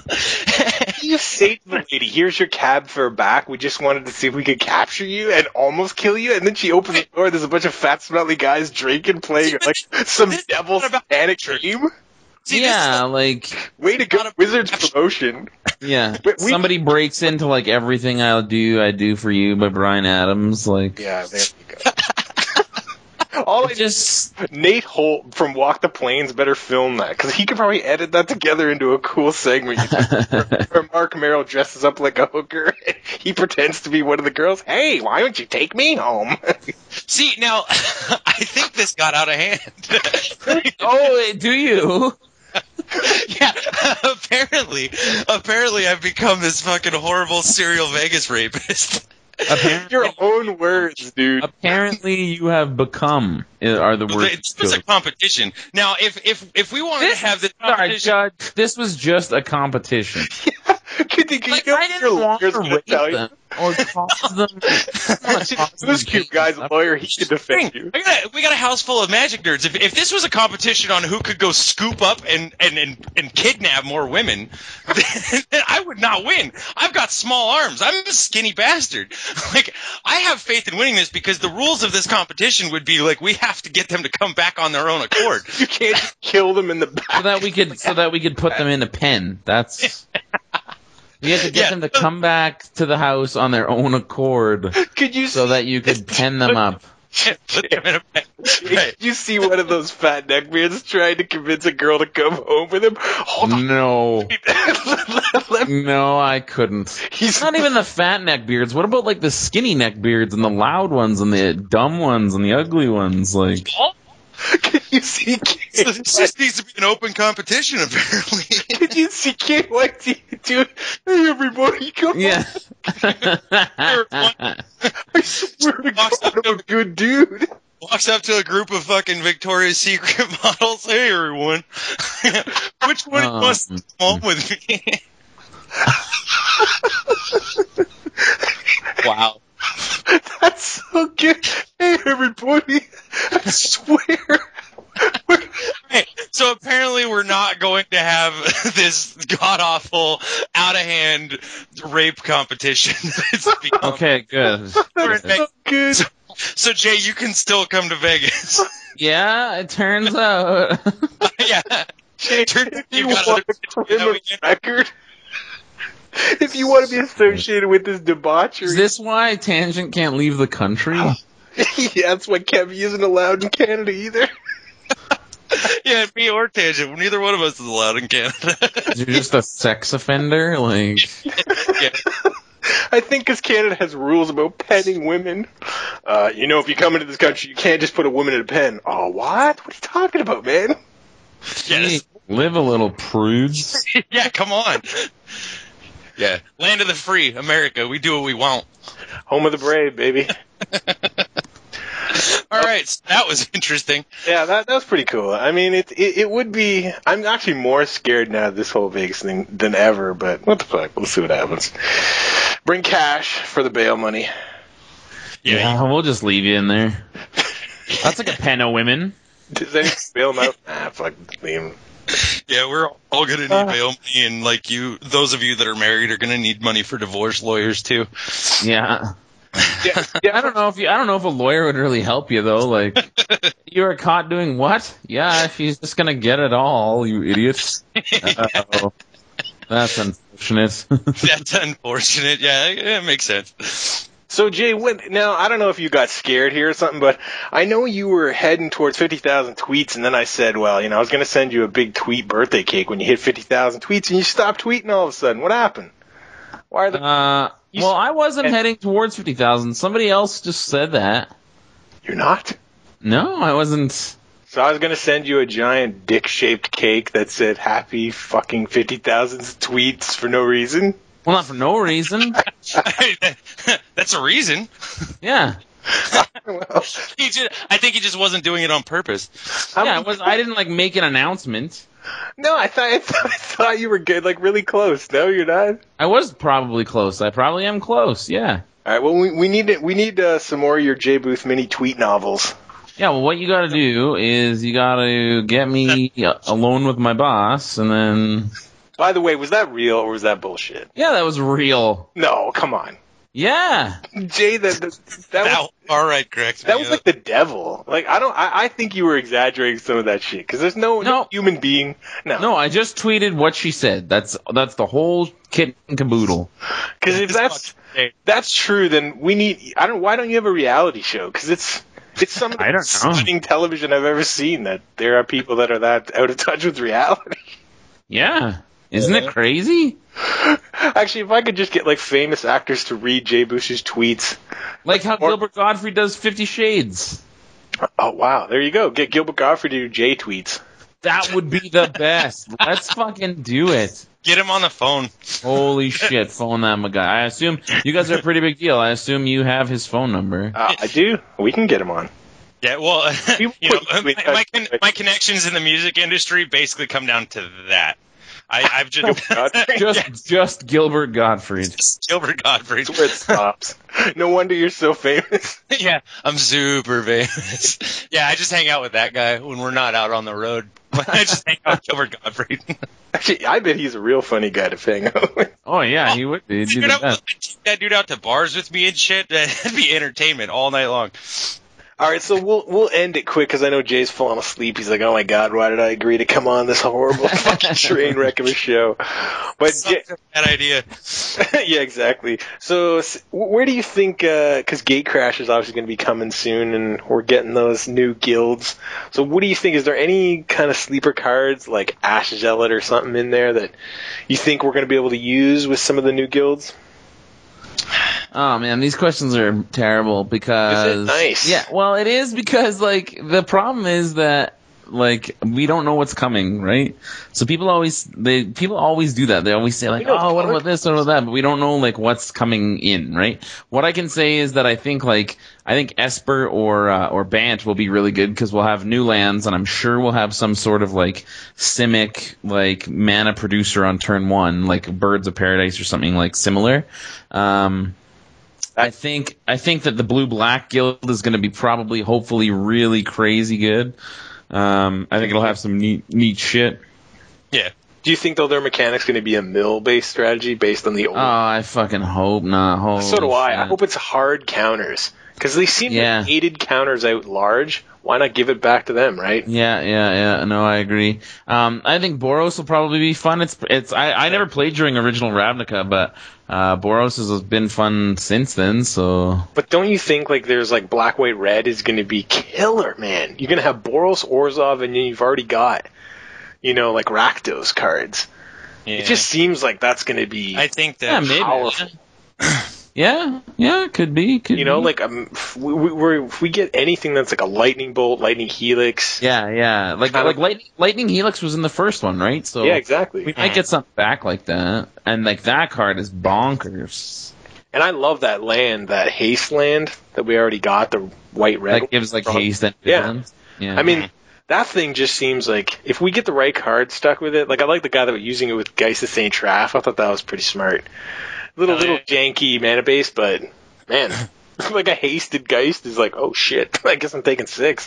You say to the lady, here's your cab fare back. We just wanted to see if we could capture you and almost kill you. And then she opens the door. There's a bunch of fat, smelly guys drinking, playing like some This is devil not about satanic game. See, yeah, like Way to go, Not a- Wizards promotion. yeah, But we- somebody breaks into like Everything I'll Do, I Do for You by Bryan Adams. Like, Yeah, there you go. All I it just Nate Holt from Walk the Plains better film that, because he could probably edit that together into a cool segment. Where Mark Merrill dresses up like a hooker. He pretends to be one of the girls. Hey, why don't you take me home? see now, I think this got out of hand. oh, do you? Yeah, apparently, apparently, I've become this fucking horrible serial Vegas rapist. Apparently, Your own words, dude. apparently you have become uh, are the words. It's just a competition. Now, if if if we wanted to have this Sorry, competition, Judge. This was just a competition. Could you, could Like, you know I what didn't your want lawyer's to gonna rape tell you? them or cause them. This cute guy's a lawyer. He can defend Thing, you. I got, we got a house full of magic nerds. If, if this was a competition on who could go scoop up and, and, and, and kidnap more women, then I would not win. I've got small arms. I'm a skinny bastard. Like, I have faith in winning this because the rules of this competition would be like we have to get them to come back on their own accord. You can't just kill them in the back. so that we could so that we could put them in a pen. That's we had to get Yeah. them to come back to the house on their own accord Could you so see, that you could pen them up. Put them in a pen. Right. Did you see one of those fat neckbeards trying to convince a girl to come home with him? Hold on. No, Let- let- no, I couldn't. He's It's not even the fat neckbeards. What about like the skinny neckbeards and the loud ones and the dumb ones and the ugly ones? Like, Can you see? So this just needs to be an open competition, apparently. Can you see Kate White do? Hey, everybody, come yeah. on! I swear to God, I'm a good dude. Walks up to a group of fucking Victoria's Secret models. Hey, everyone. Which one Um, wants to come home with me? Wow. That's so good. Hey, everybody! I swear. Right. So apparently we're not going to have this god-awful, out-of-hand rape competition. It's become- Okay, good. We're in That's so good. So, Jay, you can still come to Vegas. Yeah, it turns out. Yeah. Turn- If you've you got want another a criminal weekend. record, if you want to be associated with this debauchery, Is this why Tangent can't leave the country? yeah, that's why Kevin isn't allowed in Canada either. Yeah, me or Tangent. Neither one of us is allowed in Canada. You're just a sex offender? Like, Yeah. I think because Canada has rules about penning women. Uh, you know, if you come into this country, you can't just put a woman in a pen. Oh, what? What are you talking about, man? Yeah, hey, this- live a little, prudes. yeah, come on. Yeah, land of the free, America. We do what we want. Home of the brave, baby. All right, so that was interesting. Yeah, that that was pretty cool. I mean, it, it it would be. I'm actually more scared now of this whole Vegas thing than ever. But what the fuck? We'll see what happens. Bring cash for the bail money. Yeah, Yeah, we'll just leave you in there. That's like a pen of women. Does anyone bail them out? Ah, fuck, leave 'em. yeah, we're all gonna need bail money, and like you, those of you that are married are gonna need money for divorce lawyers too. Yeah. Yeah, yeah. I don't know if you. I don't know if a lawyer would really help you though. Like, you were caught doing what? Yeah, she's just gonna get it all, you idiots. Uh-oh. That's unfortunate. That's unfortunate. Yeah, it, it makes sense. So, Jay, when, now, I don't know if you got scared here or something, but I know you were heading towards fifty thousand tweets, and then I said, well, you know, I was going to send you a big tweet birthday cake when you hit fifty thousand tweets, and you stopped tweeting all of a sudden. What happened? Why are the... Uh, well, I wasn't and, heading towards fifty thousand. Somebody else just said that. You're not? No, I wasn't. So I was going to send you a giant dick-shaped cake that said happy fucking fifty thousand tweets for no reason. Well, not for no reason. That's a reason. Yeah. Well, He just, I think he just wasn't doing it on purpose. Yeah, it was. I didn't like make an announcement. no, I thought, I thought I thought you were good, like really close. No, you're not. I was probably close. I probably am close. Yeah. All right. Well, we, we need it. We need uh, some more of your J Booth mini tweet novels. Yeah. Well, what you got to do is you got to get me uh, alone with my boss, and then. By the way, was that real or was that bullshit? Yeah, that was real. No, come on, Yeah. Jay. That that, that was. All right, correct. That was like the devil. Like I don't. I, I think you were exaggerating some of that shit because there's no, No. no human being. No. No, I just tweeted what she said. That's that's the whole kit and caboodle. Because if that's that's true, then we need. I don't. Why don't you have a reality show? Because it's it's some of the I don't know. stunning television I've ever seen. That there are people that are that out of touch with reality. Yeah. Isn't it crazy? Actually, if I could just get like famous actors to read Jay Bush's tweets. Like how Or- Gilbert Gottfried does Fifty Shades. Oh wow, there you go. Get Gilbert Gottfried to do Jay tweets. That would be the best. Let's fucking do it. Get him on the phone. Holy shit, phone that guy. I assume you guys are a pretty big deal. I assume you have his phone number. Uh, I do. We can get him on. Yeah, well, You you know, put- my, my, con- my connections in the music industry basically come down to that. I, I've just Just just Gilbert Gottfried. Gilbert Gottfried. That's where it stops. No wonder you're so famous. Yeah, I'm super famous. Yeah, I just hang out with that guy when we're not out on the road. I just hang out with Gilbert Gottfried. Actually, I bet he's a real funny guy to hang out with. Oh yeah, he would be. He'd be Dude, the I- best. take that dude out to bars with me and shit. That'd be entertainment all night long. All right, so we'll we'll end it quick because I know Jay's falling asleep. He's like, "Oh my God, why did I agree to come on this horrible fucking train wreck of a show?" But Jay, Bad idea. yeah, exactly. So, s- where do you think? Because Gatecrash is obviously going to be coming soon, and we're getting those new guilds. So, what do you think? Is there any kind of sleeper cards like Ash Zealot or something in there that you think we're going to be able to use with some of the new guilds? Oh man, these questions are terrible because Is it nice? Yeah, well, it is because like the problem is that like we don't know what's coming, right? So people always they people always do that. They always say like, We know "Oh, what it's about this? What about that?" But we don't know like what's coming in, right? What I can say is that I think like I think Esper or uh, or Bant will be really good because we'll have new lands, and I'm sure we'll have some sort of like Simic like mana producer on turn one, like Birds of Paradise or something like similar. Um, I think I think that the blue black guild is going to be probably hopefully really crazy good. Um, I think it'll have some neat neat shit. Yeah. Do you think though their mechanic's going to be a mill-based strategy based on the old? Oh, I fucking hope not. Holy so do I. I shit. hope it's hard counters because they seem to Yeah. have hated counters out large. Why not give it back to them, right? Yeah, yeah, yeah. No, I agree. Um, I think Boros will probably be fun. It's it's. I, I never played during original Ravnica, but uh, Boros has been fun since then. So But don't you think like there's like black, white, red is going to be killer, man? You're going to have Boros, Orzhov, and then you've already got, you know, like Rakdos cards. Yeah. It just seems like that's going to be I think that yeah, maybe. powerful. Yeah, yeah, could be. Could You know, be. like um, if we, we, we're, if we get anything that's like a lightning bolt, lightning helix. Yeah, yeah. Like Kind like of- lightning, lightning Helix was in the first one, right? So Yeah, exactly. we might get something back like that. And like that card is bonkers. And I love that land, that haste land that we already got, the white red. That gives like from- haste and Yeah. villains. Yeah. I mean, that thing just seems like if we get the right card stuck with it, like I like the guy that was using it with Geist of Saint Traff. I thought that was pretty smart. Little Oh, little yeah. janky mana base, but man, like a hasted Geist is like, oh shit, I guess I'm taking six.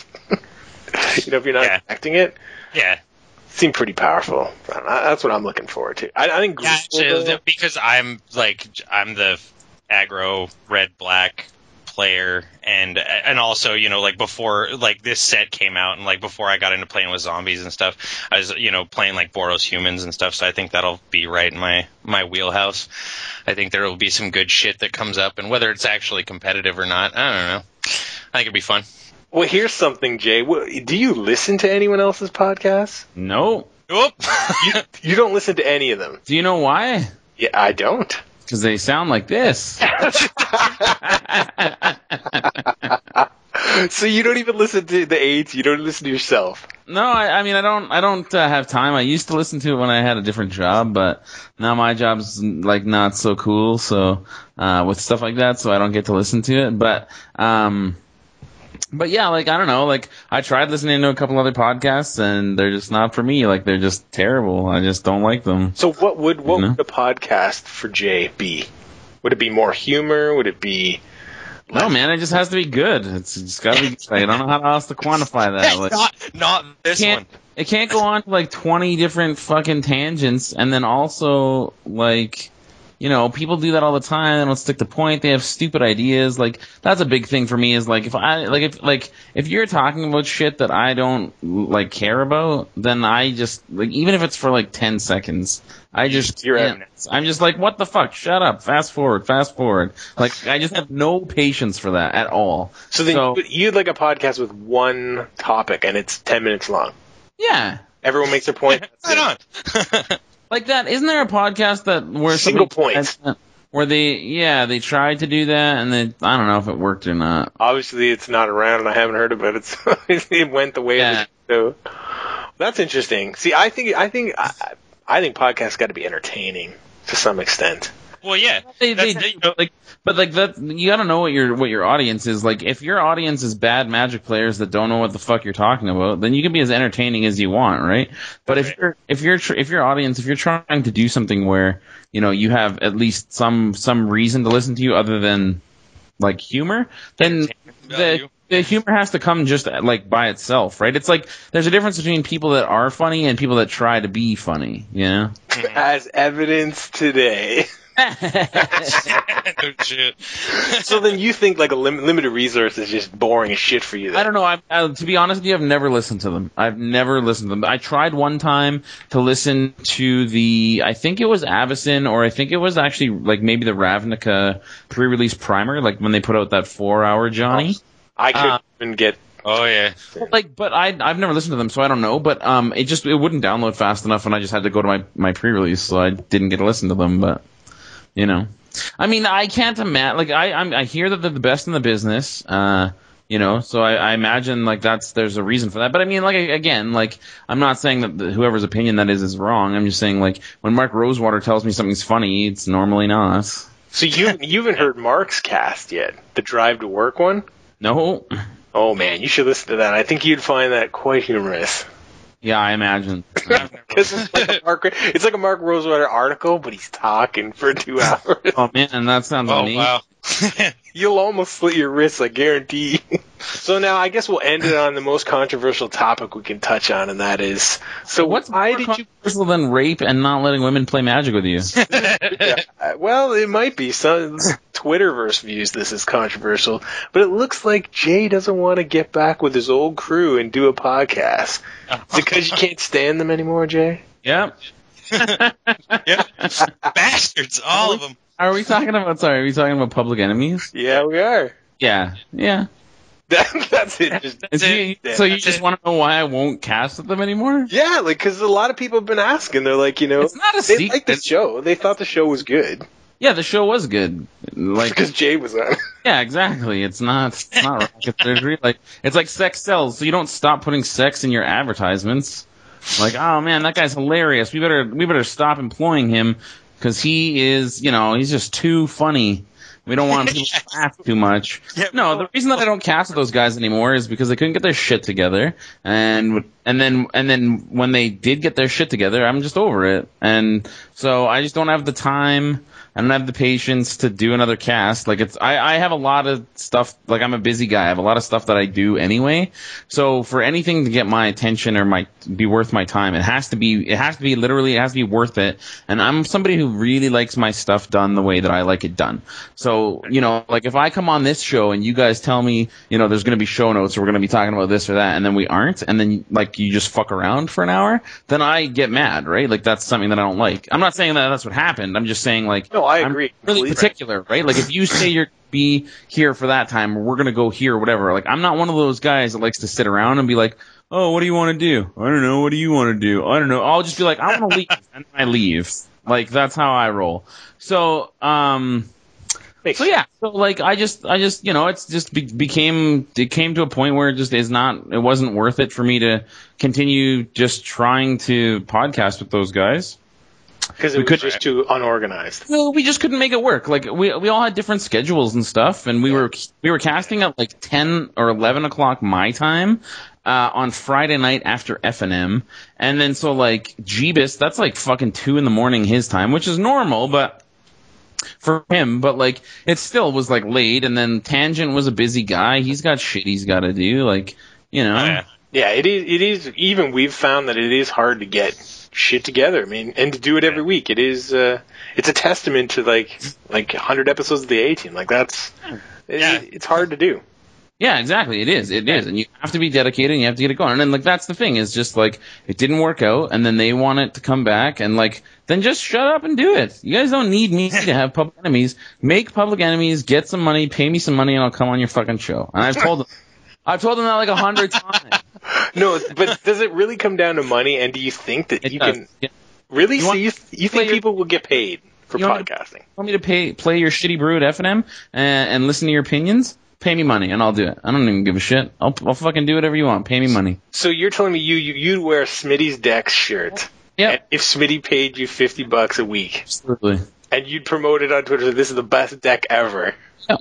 You know, if you're not Yeah. expecting it, yeah. seemed pretty powerful. I don't know, That's what I'm looking forward to. I, I think Yeah, Gruul, actually, because I'm like I'm the aggro red black player, and and also, you know, like before, like this set came out, and like before I got into playing with zombies and stuff, I was, you know, playing like Boros Humans and stuff. So I think that'll be right in my my wheelhouse. I think there will be some good shit that comes up, and whether it's actually competitive or not, I don't know. I think it'd be fun. Well, here's something, Jay. Do you listen to anyone else's podcasts? No. Nope. you, you don't listen to any of them. Do you know why? Yeah, I don't. Because they sound like this. So you don't even listen to the aides. You don't listen to yourself. No, I, I mean I don't. I don't uh, have time. I used to listen to it when I had a different job, but now my job's like not so cool. So uh, with stuff like that, so I don't get to listen to it. But um, but yeah, like I don't know. Like I tried listening to a couple other podcasts, and they're just not for me. Like they're just terrible. I just don't like them. So what would what You know? would a podcast for Jay be? Would it be more humor? Would it be? No, man, it just has to be good. It's just got to be. I don't know how else to quantify that. Like, not not this can't, one. It can't go on to like twenty different fucking tangents, and then also like, you know, people do that all the time. They don't stick to point. They have stupid ideas. Like that's a big thing for me. Is like if I like if like if you're talking about shit that I don't like care about, then I just like even if it's for like ten seconds, I just You're can't- I'm just like, what the fuck? Shut up. Fast forward. Fast forward. Like I just have no patience for that at all. So then So- you- you'd like a podcast with one topic and it's ten minutes long. Yeah. Everyone makes their point. Right on. Like that, isn't there a podcast that where Single somebody points. tried to- where they yeah they tried to do that and then I don't know if it worked or not. Obviously, it's not around, and I haven't heard about it. So it went the way Yeah. of the show. That's interesting. See, I think I think I, I think podcasts got to be entertaining to some extent. Well, yeah. They, they That's- do, like, but like that, you gotta know what your what your audience is. Like, if your audience is bad Magic players that don't know what the fuck you're talking about, then you can be as entertaining as you want, right? But if you're if you're tr- if your audience if you're trying to do something where you know you have at least some some reason to listen to you other than like humor, then the value. the humor has to come just like by itself, right? It's like there's a difference between people that are funny and people that try to be funny, you know? As evidence today. No shit. So then you think like a lim- limited resource is just boring as shit for you. Then. I don't know. I, uh, to be honest with you, I've never listened to them. I've never listened to them. I tried one time to listen to the, I think it was Avacyn, or I think it was actually like maybe the Ravnica pre-release primer, like when they put out that four-hour Johnny. I couldn't Uh, even get. Oh yeah. Like, but I I've never listened to them, so I don't know. But um, it just it wouldn't download fast enough, and I just had to go to my my pre-release, so I didn't get to listen to them. But you know, I mean, I can't imagine. Like, I I'm, I hear that they're the best in the business. Uh, you know, so I, I imagine like that's there's a reason for that. But I mean, like again, like I'm not saying that the, whoever's opinion that is is wrong. I'm just saying like when Mark Rosewater tells me something's funny, it's normally not. So you you haven't heard Mark's cast yet? The Drive to Work one? No. Oh man, you should listen to that. I think you'd find that quite humorous. Yeah, I imagine. Because it's like a Mark, it's like a Mark Rosewater article, but he's talking for two hours. Oh man, that sounds Oh amazing. wow. You'll almost slit your wrists, I guarantee. So now I guess we'll end it on the most controversial topic we can touch on, and that is so. What's why more did you? controversial than rape and not letting women play Magic with you? Yeah, well, it might be. Some Twitterverse views this as controversial, but it looks like Jay doesn't want to get back with his old crew and do a podcast. Is it because you can't stand them anymore, Jay? Yeah. Yeah. Bastards, all of them. Are we talking about? Sorry, are we talking about Public Enemies? Yeah, we are. Yeah. Yeah. That, that's it. Just, Is he- Yeah, so you that's just it. want to know why I won't cast with them anymore? yeah, like because a lot of people have been asking. They're like, you know, It's not a they secret. liked the show. They thought the show was good Yeah, the show was good. Like, because Jay was on. yeah, exactly. It's not. It's not rocket surgery. Like, it's like sex sells. So you don't stop putting sex in your advertisements. Like, oh man, that guy's hilarious. We better we better stop employing him because he is, you know, he's just too funny. We don't want people to laugh too much. Yeah, No, the reason that I don't cast with those guys anymore is because they couldn't get their shit together, and and then and then when they did get their shit together, I'm just over it, and so I just don't have the time. I don't have the patience to do another cast. Like it's, I, I have a lot of stuff. Like I'm a busy guy. I have a lot of stuff that I do anyway. So for anything to get my attention or my be worth my time, it has to be, it has to be literally, it has to be worth it. And I'm somebody who really likes my stuff done the way that I like it done. So you know, like if I come on this show and you guys tell me, you know, there's going to be show notes or we're going to be talking about this or that, and then we aren't, and then like you just fuck around for an hour, then I get mad, right? Like that's something that I don't like. I'm not saying that that's what happened. I'm just saying like, no, I I'm agree. really Completely. particular, right? Like if you say you're be here for that time, or we're gonna go here or whatever. Like I'm not one of those guys that likes to sit around and be like, oh, what do you want to do? I don't know. What do you want to do? I don't know. I'll just be like, I want to leave, and I leave. Like that's how I roll. So, um. So yeah, so like I just, I just, you know, it's just be, became, it came to a point where it just is not, it wasn't worth it for me to continue just trying to podcast with those guys. Because it we was could, just too unorganized. Well, we just couldn't make it work. Like we, we all had different schedules and stuff, and we were, we were casting at like ten or eleven o'clock my time. Uh, on Friday night after F and M, and then so like Jeebus, that's like fucking two in the morning his time, which is normal, but. For him, but like it still was like late, and then Tangent was a busy guy. He's got shit he's got to do, like you know. Oh, yeah. yeah, it is. It is. Even we've found that it is hard to get shit together. I mean, and to do it every week, it is. Uh, it's a testament to like like one hundred episodes of the A-Team. Like that's. It, Yeah. It's hard to do. Yeah, exactly. It is. It is, and you have to be dedicated, and you have to get it going. And then, like, that's the thing is just like it didn't work out, and then they want it to come back, and like then just shut up and do it. You guys don't need me to have Public Enemies. Make Public Enemies, get some money, pay me some money, and I'll come on your fucking show. And I've told them, I've told them that like a hundred times. No, but does it really come down to money? And do you think that It you does. can Yeah. really? You So want- you you think your- people will get paid for You want- podcasting? Want me to pay play your shitty brew at F and M and, and listen to your opinions? Pay me money, and I'll do it. I don't even give a shit. I'll, I'll fucking do whatever you want. Pay me money. So you're telling me you, you you'd wear Smitty's Dex shirt? Yeah, And if Smitty paid you fifty bucks a week, absolutely. and you'd promote it on Twitter, this is the best deck ever. Yeah.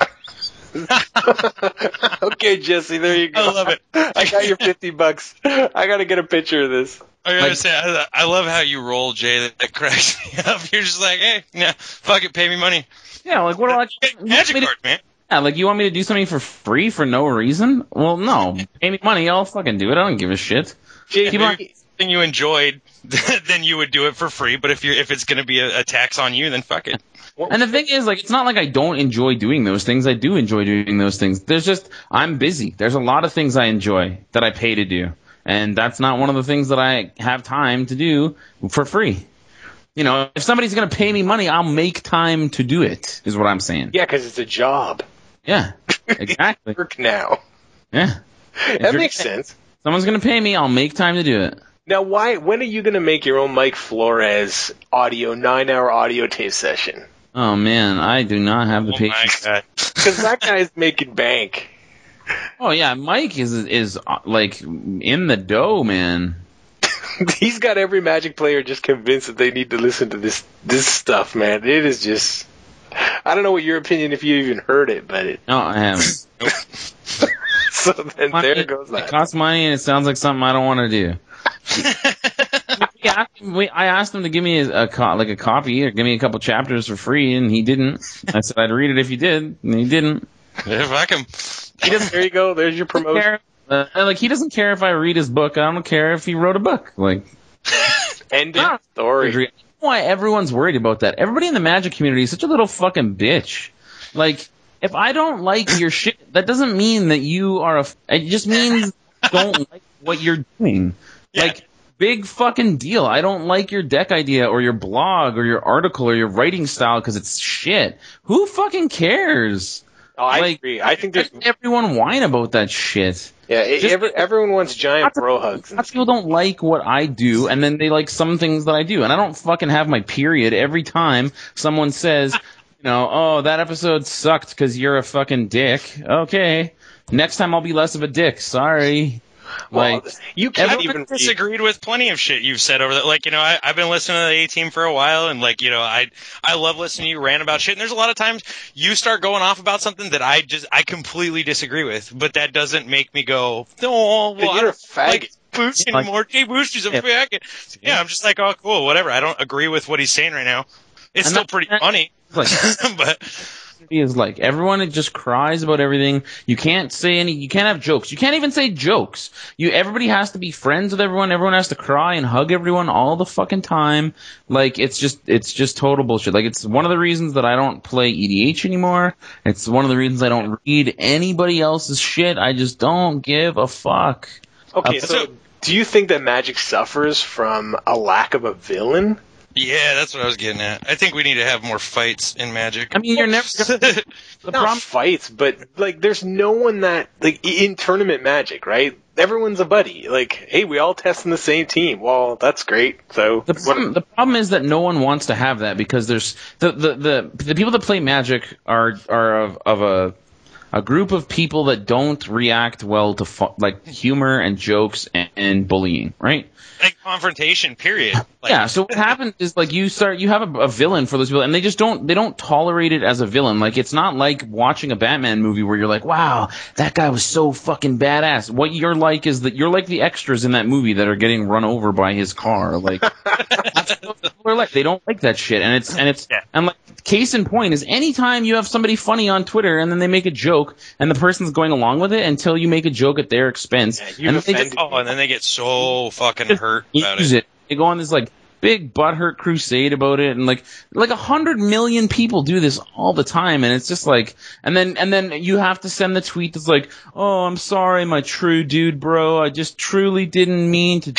Okay, Jesse, there you go. I love it. I got your fifty bucks. I got to get a picture of this. I gotta Like- say, I, I love how you roll, Jay. That, that cracks me up. You're just like, hey, yeah, fuck it, pay me money. Yeah, like what do I? Hey, you want Magic me to- card, man. Yeah, like you want me to do something for free for no reason? Well, no. Pay me money, I'll fucking do it. I don't give a shit. Jay, Keep you- on- Thing you enjoyed, then you would do it for free. But if you're if it's gonna be a, a tax on you, then fuck it. And the thing is, like, it's not like I don't enjoy doing those things. I do enjoy doing those things. There's just, I'm busy. There's a lot of things I enjoy that I pay to do. And that's not one of the things that I have time to do for free. You know, if somebody's going to pay me money, I'll make time to do it, is what I'm saying. Yeah, because it's a job. Yeah, exactly. Work now. Yeah. That you're- makes sense. Someone's going to pay me, I'll make time to do it. Now, why? When are you going to make your own Mike Flores audio nine-hour audio tape session? Oh, man, I do not have the Oh my patience. god. Because that guy's making bank. Oh, yeah, Mike is, is uh, like, in the dough, man. He's got every Magic player just convinced that they need to listen to this this stuff, man. It is just. I don't know what your opinion if you even heard it, but it. No, I haven't. So then there goes It that. costs money, and it sounds like something I don't want to do. we asked him, we, I asked him to give me a, a co- like a copy or give me a couple chapters for free, and he didn't. I said I'd read it if you did, and he didn't. Yeah, fuck him. He doesn't, there you go. There's your promotion. Care, uh, like he doesn't care if I read his book. I don't care if he wrote a book. Like, End of Ah. story. I don't know why everyone's worried about that? Everybody in the Magic community is such a little fucking bitch. Like, if I don't like your shit, that doesn't mean that you are a. f- It just means you don't like what you're doing. Yeah. Like, big fucking deal. I don't like your deck idea or your blog or your article or your writing style because it's shit. Who fucking cares? Oh, I Like, agree. I think there's. Everyone whine about that shit. Yeah, it, just- every, everyone wants giant Lots of- bro hugs. Lots of people don't like what I do, and then they like some things that I do, and I don't fucking have my period every time someone says, you know, oh, that episode sucked because you're a fucking dick. Okay, next time I'll be less of a dick. Sorry. Well, Like, you can't I've even. disagreed with plenty of shit you've said over that. Like, you know, I, I've been listening to the A-Team for a while, and like, you know, I I love listening to you rant about shit. And there's a lot of times you start going off about something that I just I completely disagree with, but that doesn't make me go, oh, well, I You're a don't faggot. like Boost Like- anymore. Jay Boost is a Yeah. faggot. Yeah, I'm just like, oh, cool, whatever. I don't agree with what he's saying right now. It's And still that- pretty that- funny, Like, but is like everyone just cries about everything. You can't say any. You can't have jokes. You can't even say jokes. You everybody has to be friends with everyone. Everyone has to cry and hug everyone all the fucking time. Like it's just it's just total bullshit. Like it's one of the reasons that I don't play E D H anymore. It's one of the reasons I don't read anybody else's shit. I just don't give a fuck. Okay, Uh, so do you think that Magic suffers from a lack of a villain? yeah, that's what I was getting at. I think we need to have more fights in Magic. I mean, you're never. The Not problem. fights, but like, there's no one that like in tournament Magic, right? Everyone's a buddy. Like, hey, we all test in the same team. Well, that's great. So The problem, the problem is that no one wants to have that because there's the the the, the people that play Magic are are of, of a a group of people that don't react well to fu- like humor and jokes and, and bullying, right? Like confrontation, period. Like, Yeah. So what happens is like you start you have a, a villain for those people, and they just don't they don't tolerate it as a villain. Like it's not like watching a Batman movie where you're like, wow, that guy was so fucking badass. What you're like is that you're like the extras in that movie that are getting run over by his car. Like that's what people are like. They don't like that shit, and it's and it's Yeah. and like case in point is anytime you have somebody funny on Twitter and then they make a joke and the person's going along with it until you make a joke at their expense, Yeah, you've and they offended just oh, and then they get so fucking hurt about use it. it. They go on this like big butthurt crusade about it, and like like a hundred million people do this all the time, and it's just like, and then and then you have to send the tweet that's like, oh, I'm sorry, my true dude, bro, I just truly didn't mean to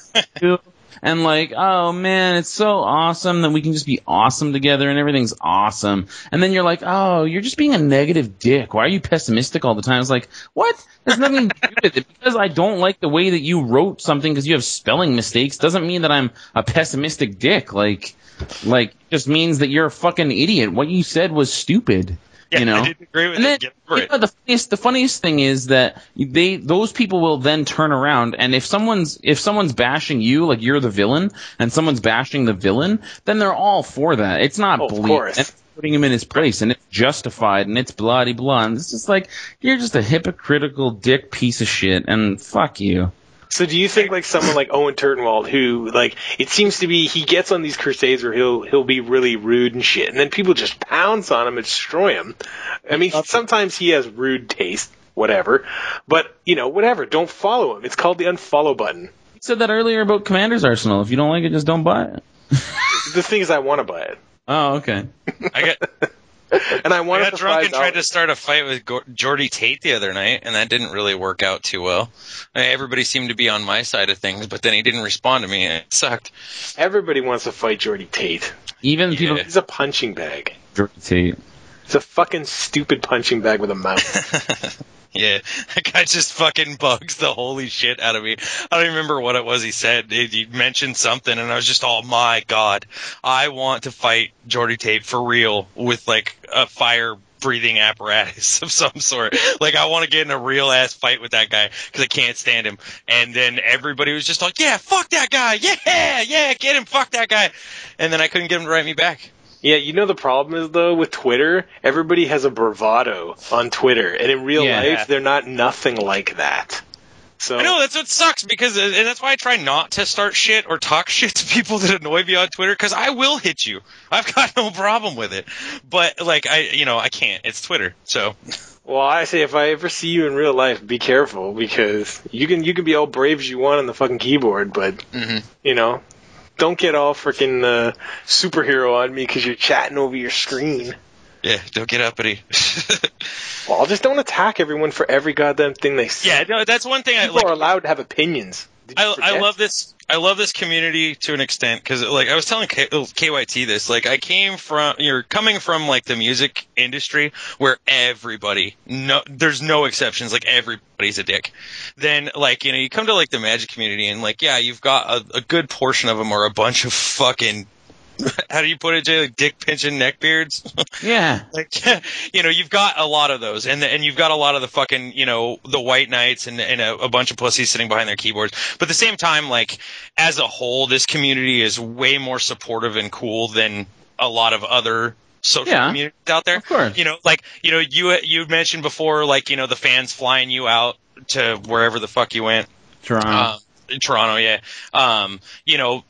do. And like, oh man, it's so awesome that we can just be awesome together and everything's awesome. And then you're like, oh, you're just being a negative dick. Why are you pessimistic all the time? It's like, what? There's nothing to do with it. Because I don't like the way that you wrote something because you have spelling mistakes doesn't mean that I'm a pessimistic dick. Like, like, it just means that you're a fucking idiot. What you said was stupid. Yeah, you know? I didn't agree with And then, it. Get over you it. know, the funniest, the funniest thing is that they, those people will then turn around, and if someone's, if someone's bashing you, like you're the villain, and someone's bashing the villain, then they're all for that. It's not Oh, of bullying. course. It's putting him in his place, and it's justified, and it's bloody blah. And it's just like, you're just a hypocritical dick piece of shit, and fuck you. So do you think like someone like Owen Turtenwald, who like it seems to be he gets on these crusades where he'll he'll be really rude and shit, and then people just pounce on him and destroy him. I mean, sometimes he has rude taste, whatever, but you know, whatever. Don't follow him. It's called the unfollow button. You said that earlier about Commander's Arsenal. If you don't like it, just don't buy it. The thing is, I want to buy it, Oh, okay. I got, and I I want got to drunk and tried to start a fight with Go- Jordy Tate the other night, and that didn't really work out too well. I mean, everybody seemed to be on my side of things, but then he didn't respond to me, and it sucked. Everybody wants to fight Jordy Tate. Even Yeah. people, He's a punching bag. Jordy Tate. He's a fucking stupid punching bag with a mouth. Yeah, that guy just fucking bugs the holy shit out of me. I don't even remember what it was he said. He he mentioned something, and I was just, oh my god, I want to fight Jordy Tate for real with like a fire breathing apparatus of some sort. Like I want to get in a real ass fight with that guy because I can't stand him. And then everybody was just like, yeah, fuck that guy, yeah, yeah, get him, fuck that guy. And then I couldn't get him to write me back. Yeah, you know the problem is though with Twitter, everybody has a bravado on Twitter, and in real Yeah. life, they're not nothing like that. So I know, that's what sucks, because, and that's why I try not to start shit or talk shit to people that annoy me on Twitter, because I will hit you. I've got no problem with it. But, like, I, you know, I can't. It's Twitter, so. well, I say if I ever see you in real life, be careful because you can you can be all brave as you want on the fucking keyboard, but Mhm. you know, don't get all freaking uh, superhero on me because you're chatting over your screen. Yeah, don't get uppity. Well, just don't attack everyone for every goddamn thing they say. Yeah, no, that's one thing I People like. are allowed to have opinions. Did you I, I forget? love this. I love this community to an extent because, like, I was telling K- KYT this. Like, I came from, you're coming from like the music industry where everybody, no, there's no exceptions. Like, everybody's a dick. Then, like, you know, you come to like the Magic community and, like, yeah, you've got a, a good portion of them are a bunch of fucking. How do you put it, Jay? Like dick pinching neckbeards. Yeah. Like, you know, you've got a lot of those, and and you've got a lot of the fucking, you know, the white knights and, and a, a bunch of pussies sitting behind their keyboards. But at the same time, like, as a whole, this community is way more supportive and cool than a lot of other social Yeah. communities out there. Of course. You know, like, you know, you you mentioned before, like, you know, the fans flying you out to wherever the fuck you went. Toronto. Um, Toronto, yeah. Um, you know,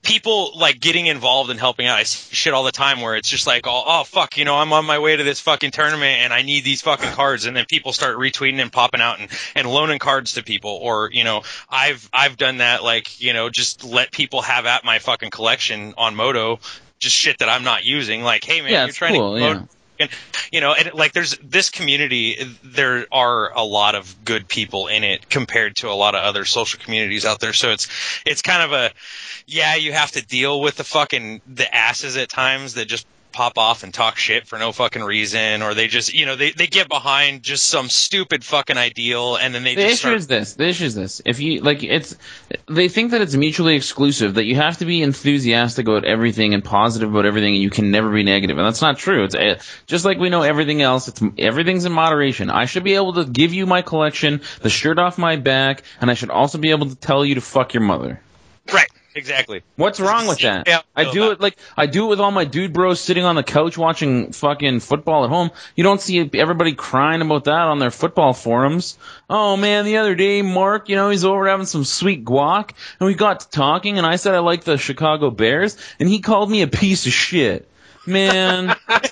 people like getting involved and helping out. I see shit all the time where it's just like, oh, oh fuck, you know, I'm on my way to this fucking tournament and I need these fucking cards, and then people start retweeting and popping out and, and loaning cards to people. Or, you know, I've I've done that, like, you know, just let people have at my fucking collection on Moto, just shit that I'm not using. Like, hey man, Yeah, you're it's trying cool, to yeah. promote. And, you know, and like there's this community, there are a lot of good people in it compared to a lot of other social communities out there. So it's it's kind of a, yeah, you have to deal with the fucking the asses at times that just pop off and talk shit for no fucking reason, or they just, you know, they, they get behind just some stupid fucking ideal, and then they The just issue start. is this. The issue is this. If you like, it's they think that it's mutually exclusive. That you have to be enthusiastic about everything and positive about everything, and you can never be negative. And that's not true. It's uh, just like we know everything else. It's everything's in moderation. I should be able to give you my collection, the shirt off my back, and I should also be able to tell you to fuck your mother. Right. Exactly. What's wrong with that? Yeah, I do it like I do it with all my dude bros sitting on the couch watching fucking football at home. You don't see everybody crying about that on their football forums. Oh man, the other day, Mark, you know, he's over having some sweet guac, and we got to talking, and I said I like the Chicago Bears, and he called me a piece of shit. Man,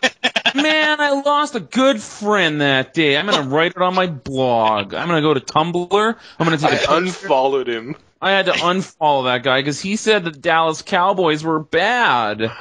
man, I lost a good friend that day. I'm gonna write it on my blog. I'm gonna go to Tumblr. I'm gonna take I a unfollowed him. I had to unfollow that guy because he said the Dallas Cowboys were bad.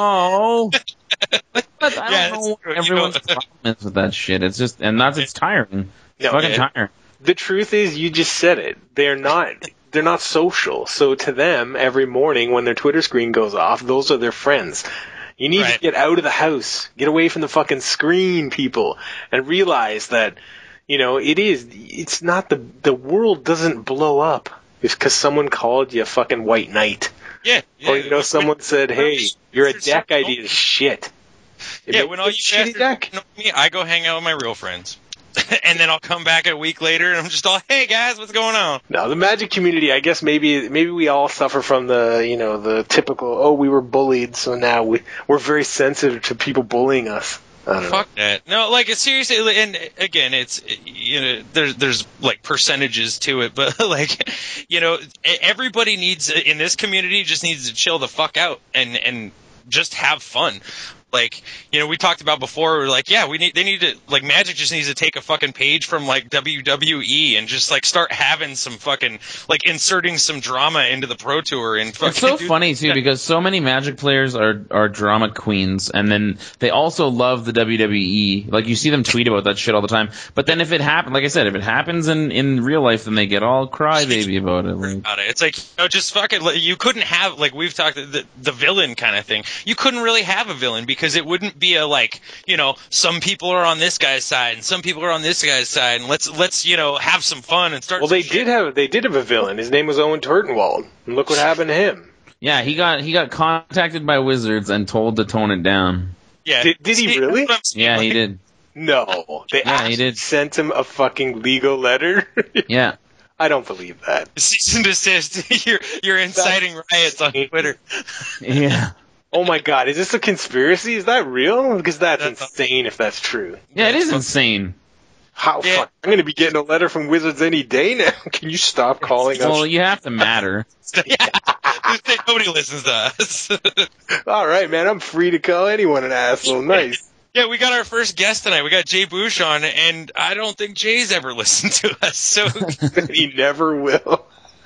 Oh, but I don't Yeah, know that's what true. everyone's You know- problem is with that shit. It's just, and that's it's tiring. It's No, fucking man. tiring. The truth is, you just said it. They're not. They're not social. So to them, every morning when their Twitter screen goes off, those are their friends. You need Right. to get out of the house, get away from the fucking screen, people, and realize that, you know, it is. It's not the the world doesn't blow up. It's because someone called you a fucking white knight. Yeah. yeah. Or, you know, someone said, hey, your deck idea is shit. It Yeah, makes when all a you shitty guys deck. know me, I go hang out with my real friends. And then I'll come back a week later and I'm just all, hey guys, what's going on? No, the Magic community, I guess maybe maybe we all suffer from the, you know, the typical, oh, we were bullied, so now we, we're very sensitive to people bullying us. I don't know. Fuck that. No, like seriously, and again, it's, you know, there's there's like percentages to it, but like, you know, everybody needs in this community just needs to chill the fuck out and and just have fun. Like, you know, we talked about before, we're like, yeah, we need, they need to, like, Magic just needs to take a fucking page from, like, W W E and just, like, start having some fucking, like, inserting some drama into the Pro Tour and fucking. It's so do- funny too because so many Magic players are are drama queens, and then they also love the W W E. Like you see them tweet about that shit all the time. But then if it happens, like I said, if it happens in in real life, then they get all crybaby about it. Like, About it. It's like, you know, just fucking, like, you couldn't have, like, we've talked, the, the villain kind of thing. You couldn't really have a villain because it wouldn't be a, like, you know, some people are on this guy's side and some people are on this guy's side, and let's, let's, you know, have some fun and start Well, some they shit. did have they did have a villain. His name was Owen Turtenwald, and look what happened to him. yeah, he got he got contacted by Wizards and told to tone it down. Yeah. Did- did he See, really? that's what I'm saying, Yeah, like, he did. No, they Yeah, he actually did. sent him a fucking legal letter. Yeah. I don't believe that. Cease and desist. You're you're inciting riots on Twitter. Yeah. Oh my god, is this a conspiracy? Is that real? Because that's, That's- insane if that's true. Yeah, it is insane. How Yeah. fuck? I'm going to be getting a letter from Wizards any day now. Can you stop calling Well, us? you have to matter. Yeah. Nobody listens to us. All right, man, I'm free to call anyone an asshole. Nice. Yeah, we got our first guest tonight. We got Jay Bush on, and I don't think Jay's ever listened to us, so He never will.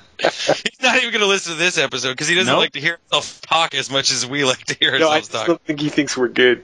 he's not even going to listen to this episode because he doesn't Nope. like to hear himself talk as much as we like to hear No, I ourselves just talk. don't think he thinks we're good.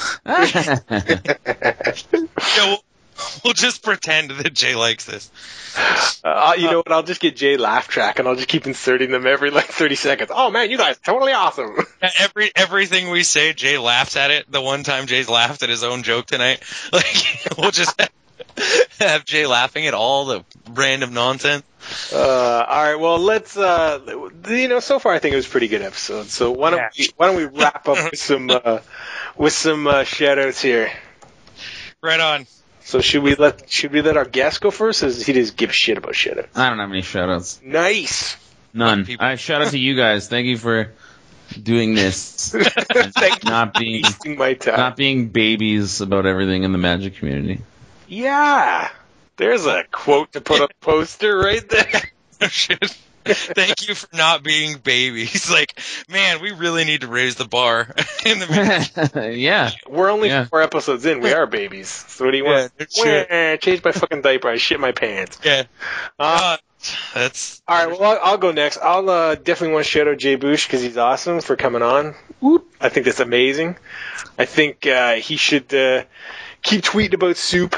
Yeah, we'll, we'll just pretend that Jay likes this. Uh, you know what? I'll just get Jay laugh track, and I'll just keep inserting them every like thirty seconds. Oh man, you guys are totally awesome. Yeah, Every everything we say, Jay laughs at it. The one time Jay's laughed at his own joke tonight, like we'll just have, have Jay laughing at all the random nonsense. Uh, all right, well, let's. Uh, you know, so far I think it was a pretty good episode. So why don't Yeah. we why don't we wrap up with some uh, with some uh, shout outs here? Right on. So should we let should we let our guest go first? Or does he just give a shit about shout outs? I don't have any shoutouts. Nice. None. People- I shout out to you guys. Thank you for doing this. Thank you Not for being wasting my time. not being babies about everything in the Magic community. Yeah. There's a quote to put on a poster right there. Oh, shit. Thank you for not being babies. Like, man, we really need to raise the bar in the yeah. We're only Yeah. four episodes in. We are babies. So what do you Yeah, want? that's true. Wah, change my fucking diaper. I shit my pants. Yeah. Uh, God, that's all right, well, I'll, I'll go next. I'll uh, definitely want to shout out Jay Bush because he's awesome for coming on. Whoop. I think that's amazing. I think uh, he should uh, keep tweeting about soup.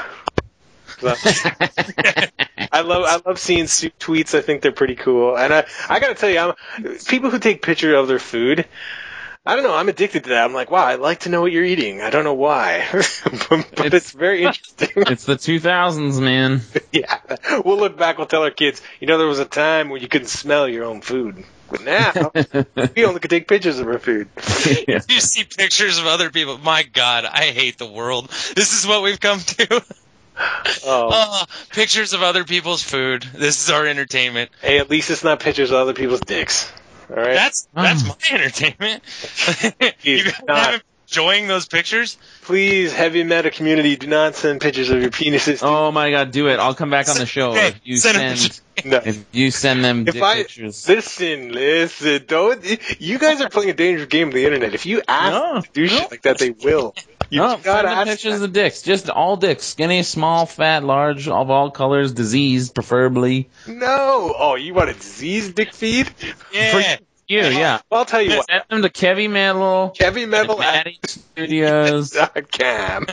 I love I love seeing soup tweets. I think they're pretty cool. And I I gotta tell you, I'm, people who take pictures of their food, I don't know, I'm addicted to that. I'm like, wow, I like to know what you're eating. I don't know why, but, but it's, it's very interesting. It's the two thousands, man. Yeah, we'll look back. We'll tell our kids, you know, there was a time when you couldn't smell your own food. But now, we only can take pictures of our food. Yeah. You see pictures of other people. My God, I hate the world. This is what we've come to. Oh. Uh, pictures of other people's food. This is our entertainment. Hey, at least it's not pictures of other people's dicks. All right. That's that's Oh. my entertainment. You guys not. haven't enjoying those pictures? Please, heavy metal community, do not send pictures of your penises. To Oh my god, do it. I'll come back on the show Hey, if you send 'em send no. if you send them If dick I pictures. listen, listen, don't. You guys are playing a dangerous game on the internet. If you ask No, them to do no. shit like that, they will. You No, gotta send them ask pictures them. of dicks. Just all dicks. Skinny, small, fat, large, of all colors, diseased, preferably. No. Oh, you want a disease dick feed? Yeah. You, yeah. Well, I'll tell you what. Send them to Kevy Metal, Heavy metal at Maddie Studios. dot com.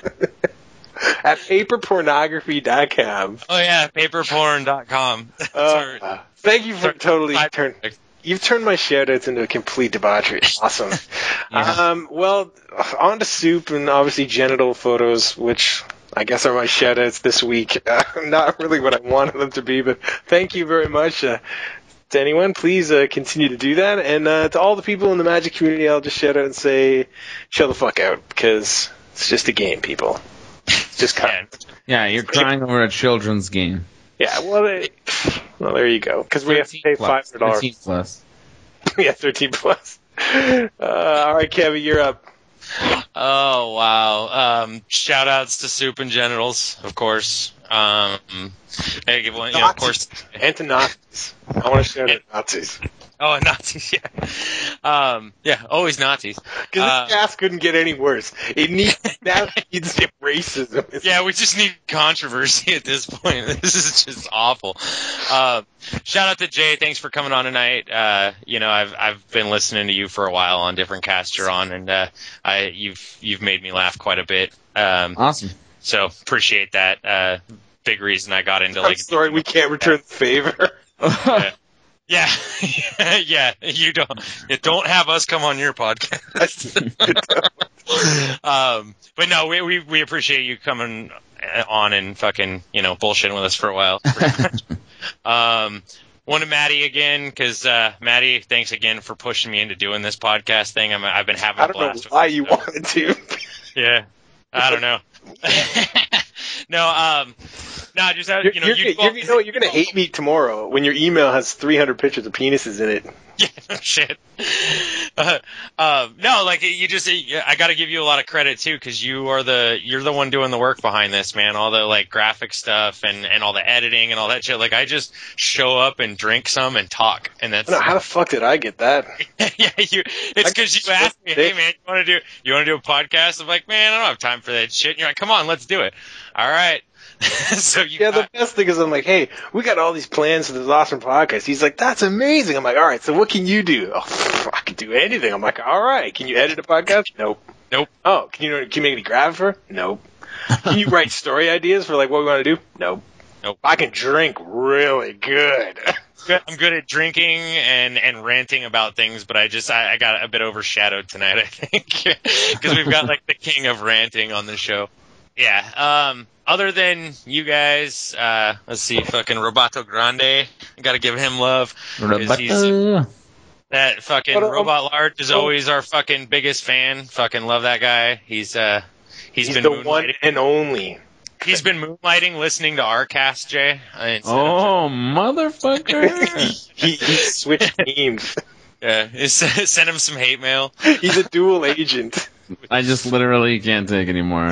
At paperpornography dot com. Oh yeah, paper porn dot com. Sorry. Uh, thank you for totally Five- turn. You've turned my shoutouts into a complete debauchery. Awesome. Yeah. Um, well, on to soup and obviously genital photos, which I guess are my shoutouts this week. Uh, not really what I wanted them to be, but thank you very much. Uh, to anyone, please uh, continue to do that. And uh, to all the people in the Magic community, I'll just shout out and say, chill the fuck out, because it's just a game, people. It's just Yeah. cut. Yeah, you're crying over a children's game. Yeah, well, they, well, there you go. Because we have to pay five hundred dollars. thirteen plus. Yeah, thirteen plus. Uh, all right, Kevin, you're up. Oh wow! Um, shout outs to Soup and Genitals, of course. Um, I give one, you know, of course. And to Nazis. I want to shout out Nazis. Oh, and Nazis, yeah. Um, yeah, always Nazis. Because Uh, this cast couldn't get any worse. It needs, now it needs racism. It's- Yeah, we just need controversy at this point. This is just awful. Uh, shout out to Jay. Thanks for coming on tonight. Uh, you know, I've I've been listening to you for a while on different casts you're on, and uh, I you've you've made me laugh quite a bit. Um, Awesome. so appreciate that. Uh, big reason I got into I'm like. sorry, we can't return the favor. Yeah. Yeah, yeah. You don't. You don't have us come on your podcast. um, but no, we, we we appreciate you coming on and fucking you know bullshitting with us for a while. um, one to Maddie again because uh, Maddie, thanks again for pushing me into doing this podcast thing. I'm, I've been having I a don't know blast. with why it, you so- wanted to. Yeah, I don't know. no, um, no, just uh, You're, you know, you're, you, you're, you know what, you're going to hate me tomorrow when your email has three hundred pictures of penises in it. Yeah, no shit. Uh, uh, no, like you just, I got to give you a lot of credit too, because you are the, you're the one doing the work behind this, man. All the like graphic stuff and and all the editing and all that shit. Like I just show up and drink some and talk, and that's. No, how the fuck did I get that? yeah, you. It's because you asked me, hey man, you want to do, you want to do a podcast? I'm like, man, I don't have time for that shit. And you're like, come on, let's do it. All right. so you Yeah, got, the best thing is I'm like, hey, we got all these plans for this awesome podcast. He's like, that's amazing. I'm like, all right, so what can you do? Oh, I can do anything. I'm like, all right, can you edit a podcast? Nope. Nope. Oh, can you can you make any graphic? Nope. Can you write story ideas for like what we want to do? Nope. Nope. I can drink really good. I'm good at drinking and, and ranting about things, but I just I, I got a bit overshadowed tonight, I think, because we've got like the king of ranting on the show. Yeah. Um. Other than you guys, uh, let's see, fucking Roboto Grande, I gotta give him love. 'cause he's- Uh, that fucking But, um, Robot Large is oh. always our fucking biggest fan. Fucking love that guy. He's uh he's He's been the moonlighting. one and only. He's been moonlighting, listening to our cast, Jay. uh, instead of- oh, motherfucker. He, he switched teams. yeah, send him some hate mail. He's a dual agent. I just literally can't take anymore.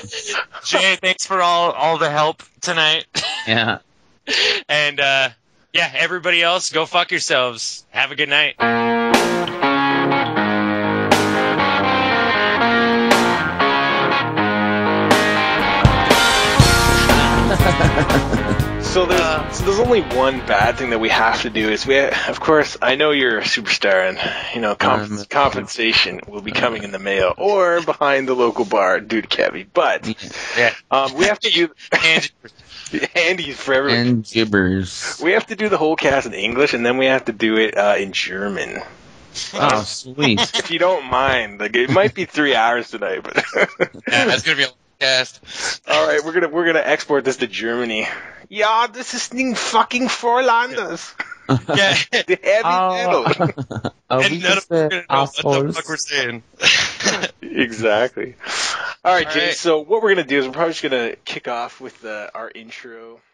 Jay, thanks for all all the help tonight. Yeah. And uh, yeah, everybody else, go fuck yourselves. Have a good night. So there's, so there's only one bad thing that we have to do is we, of course, I know you're a superstar and, you know, comp- Um, compensation will be coming in the mail or behind the local bar due to Kevy. But Yeah. um, we have to do And handies for everyone. And gibbers. We have to do the whole cast in English and then we have to do it uh, in German. Oh, sweet. If you don't mind, like it might be three hours tonight, but yeah, that's gonna be a long cast. all right, we're gonna we're gonna export this to Germany. Ja, das ist nicht fucking Vorlandes. Yeah. The heavy metal. Oh, oh, And we none just of us are said gonna know what the assholes. fuck we're saying. Exactly. All right, All Jay. right. So what we're gonna do is we're probably just gonna kick off with uh, our intro.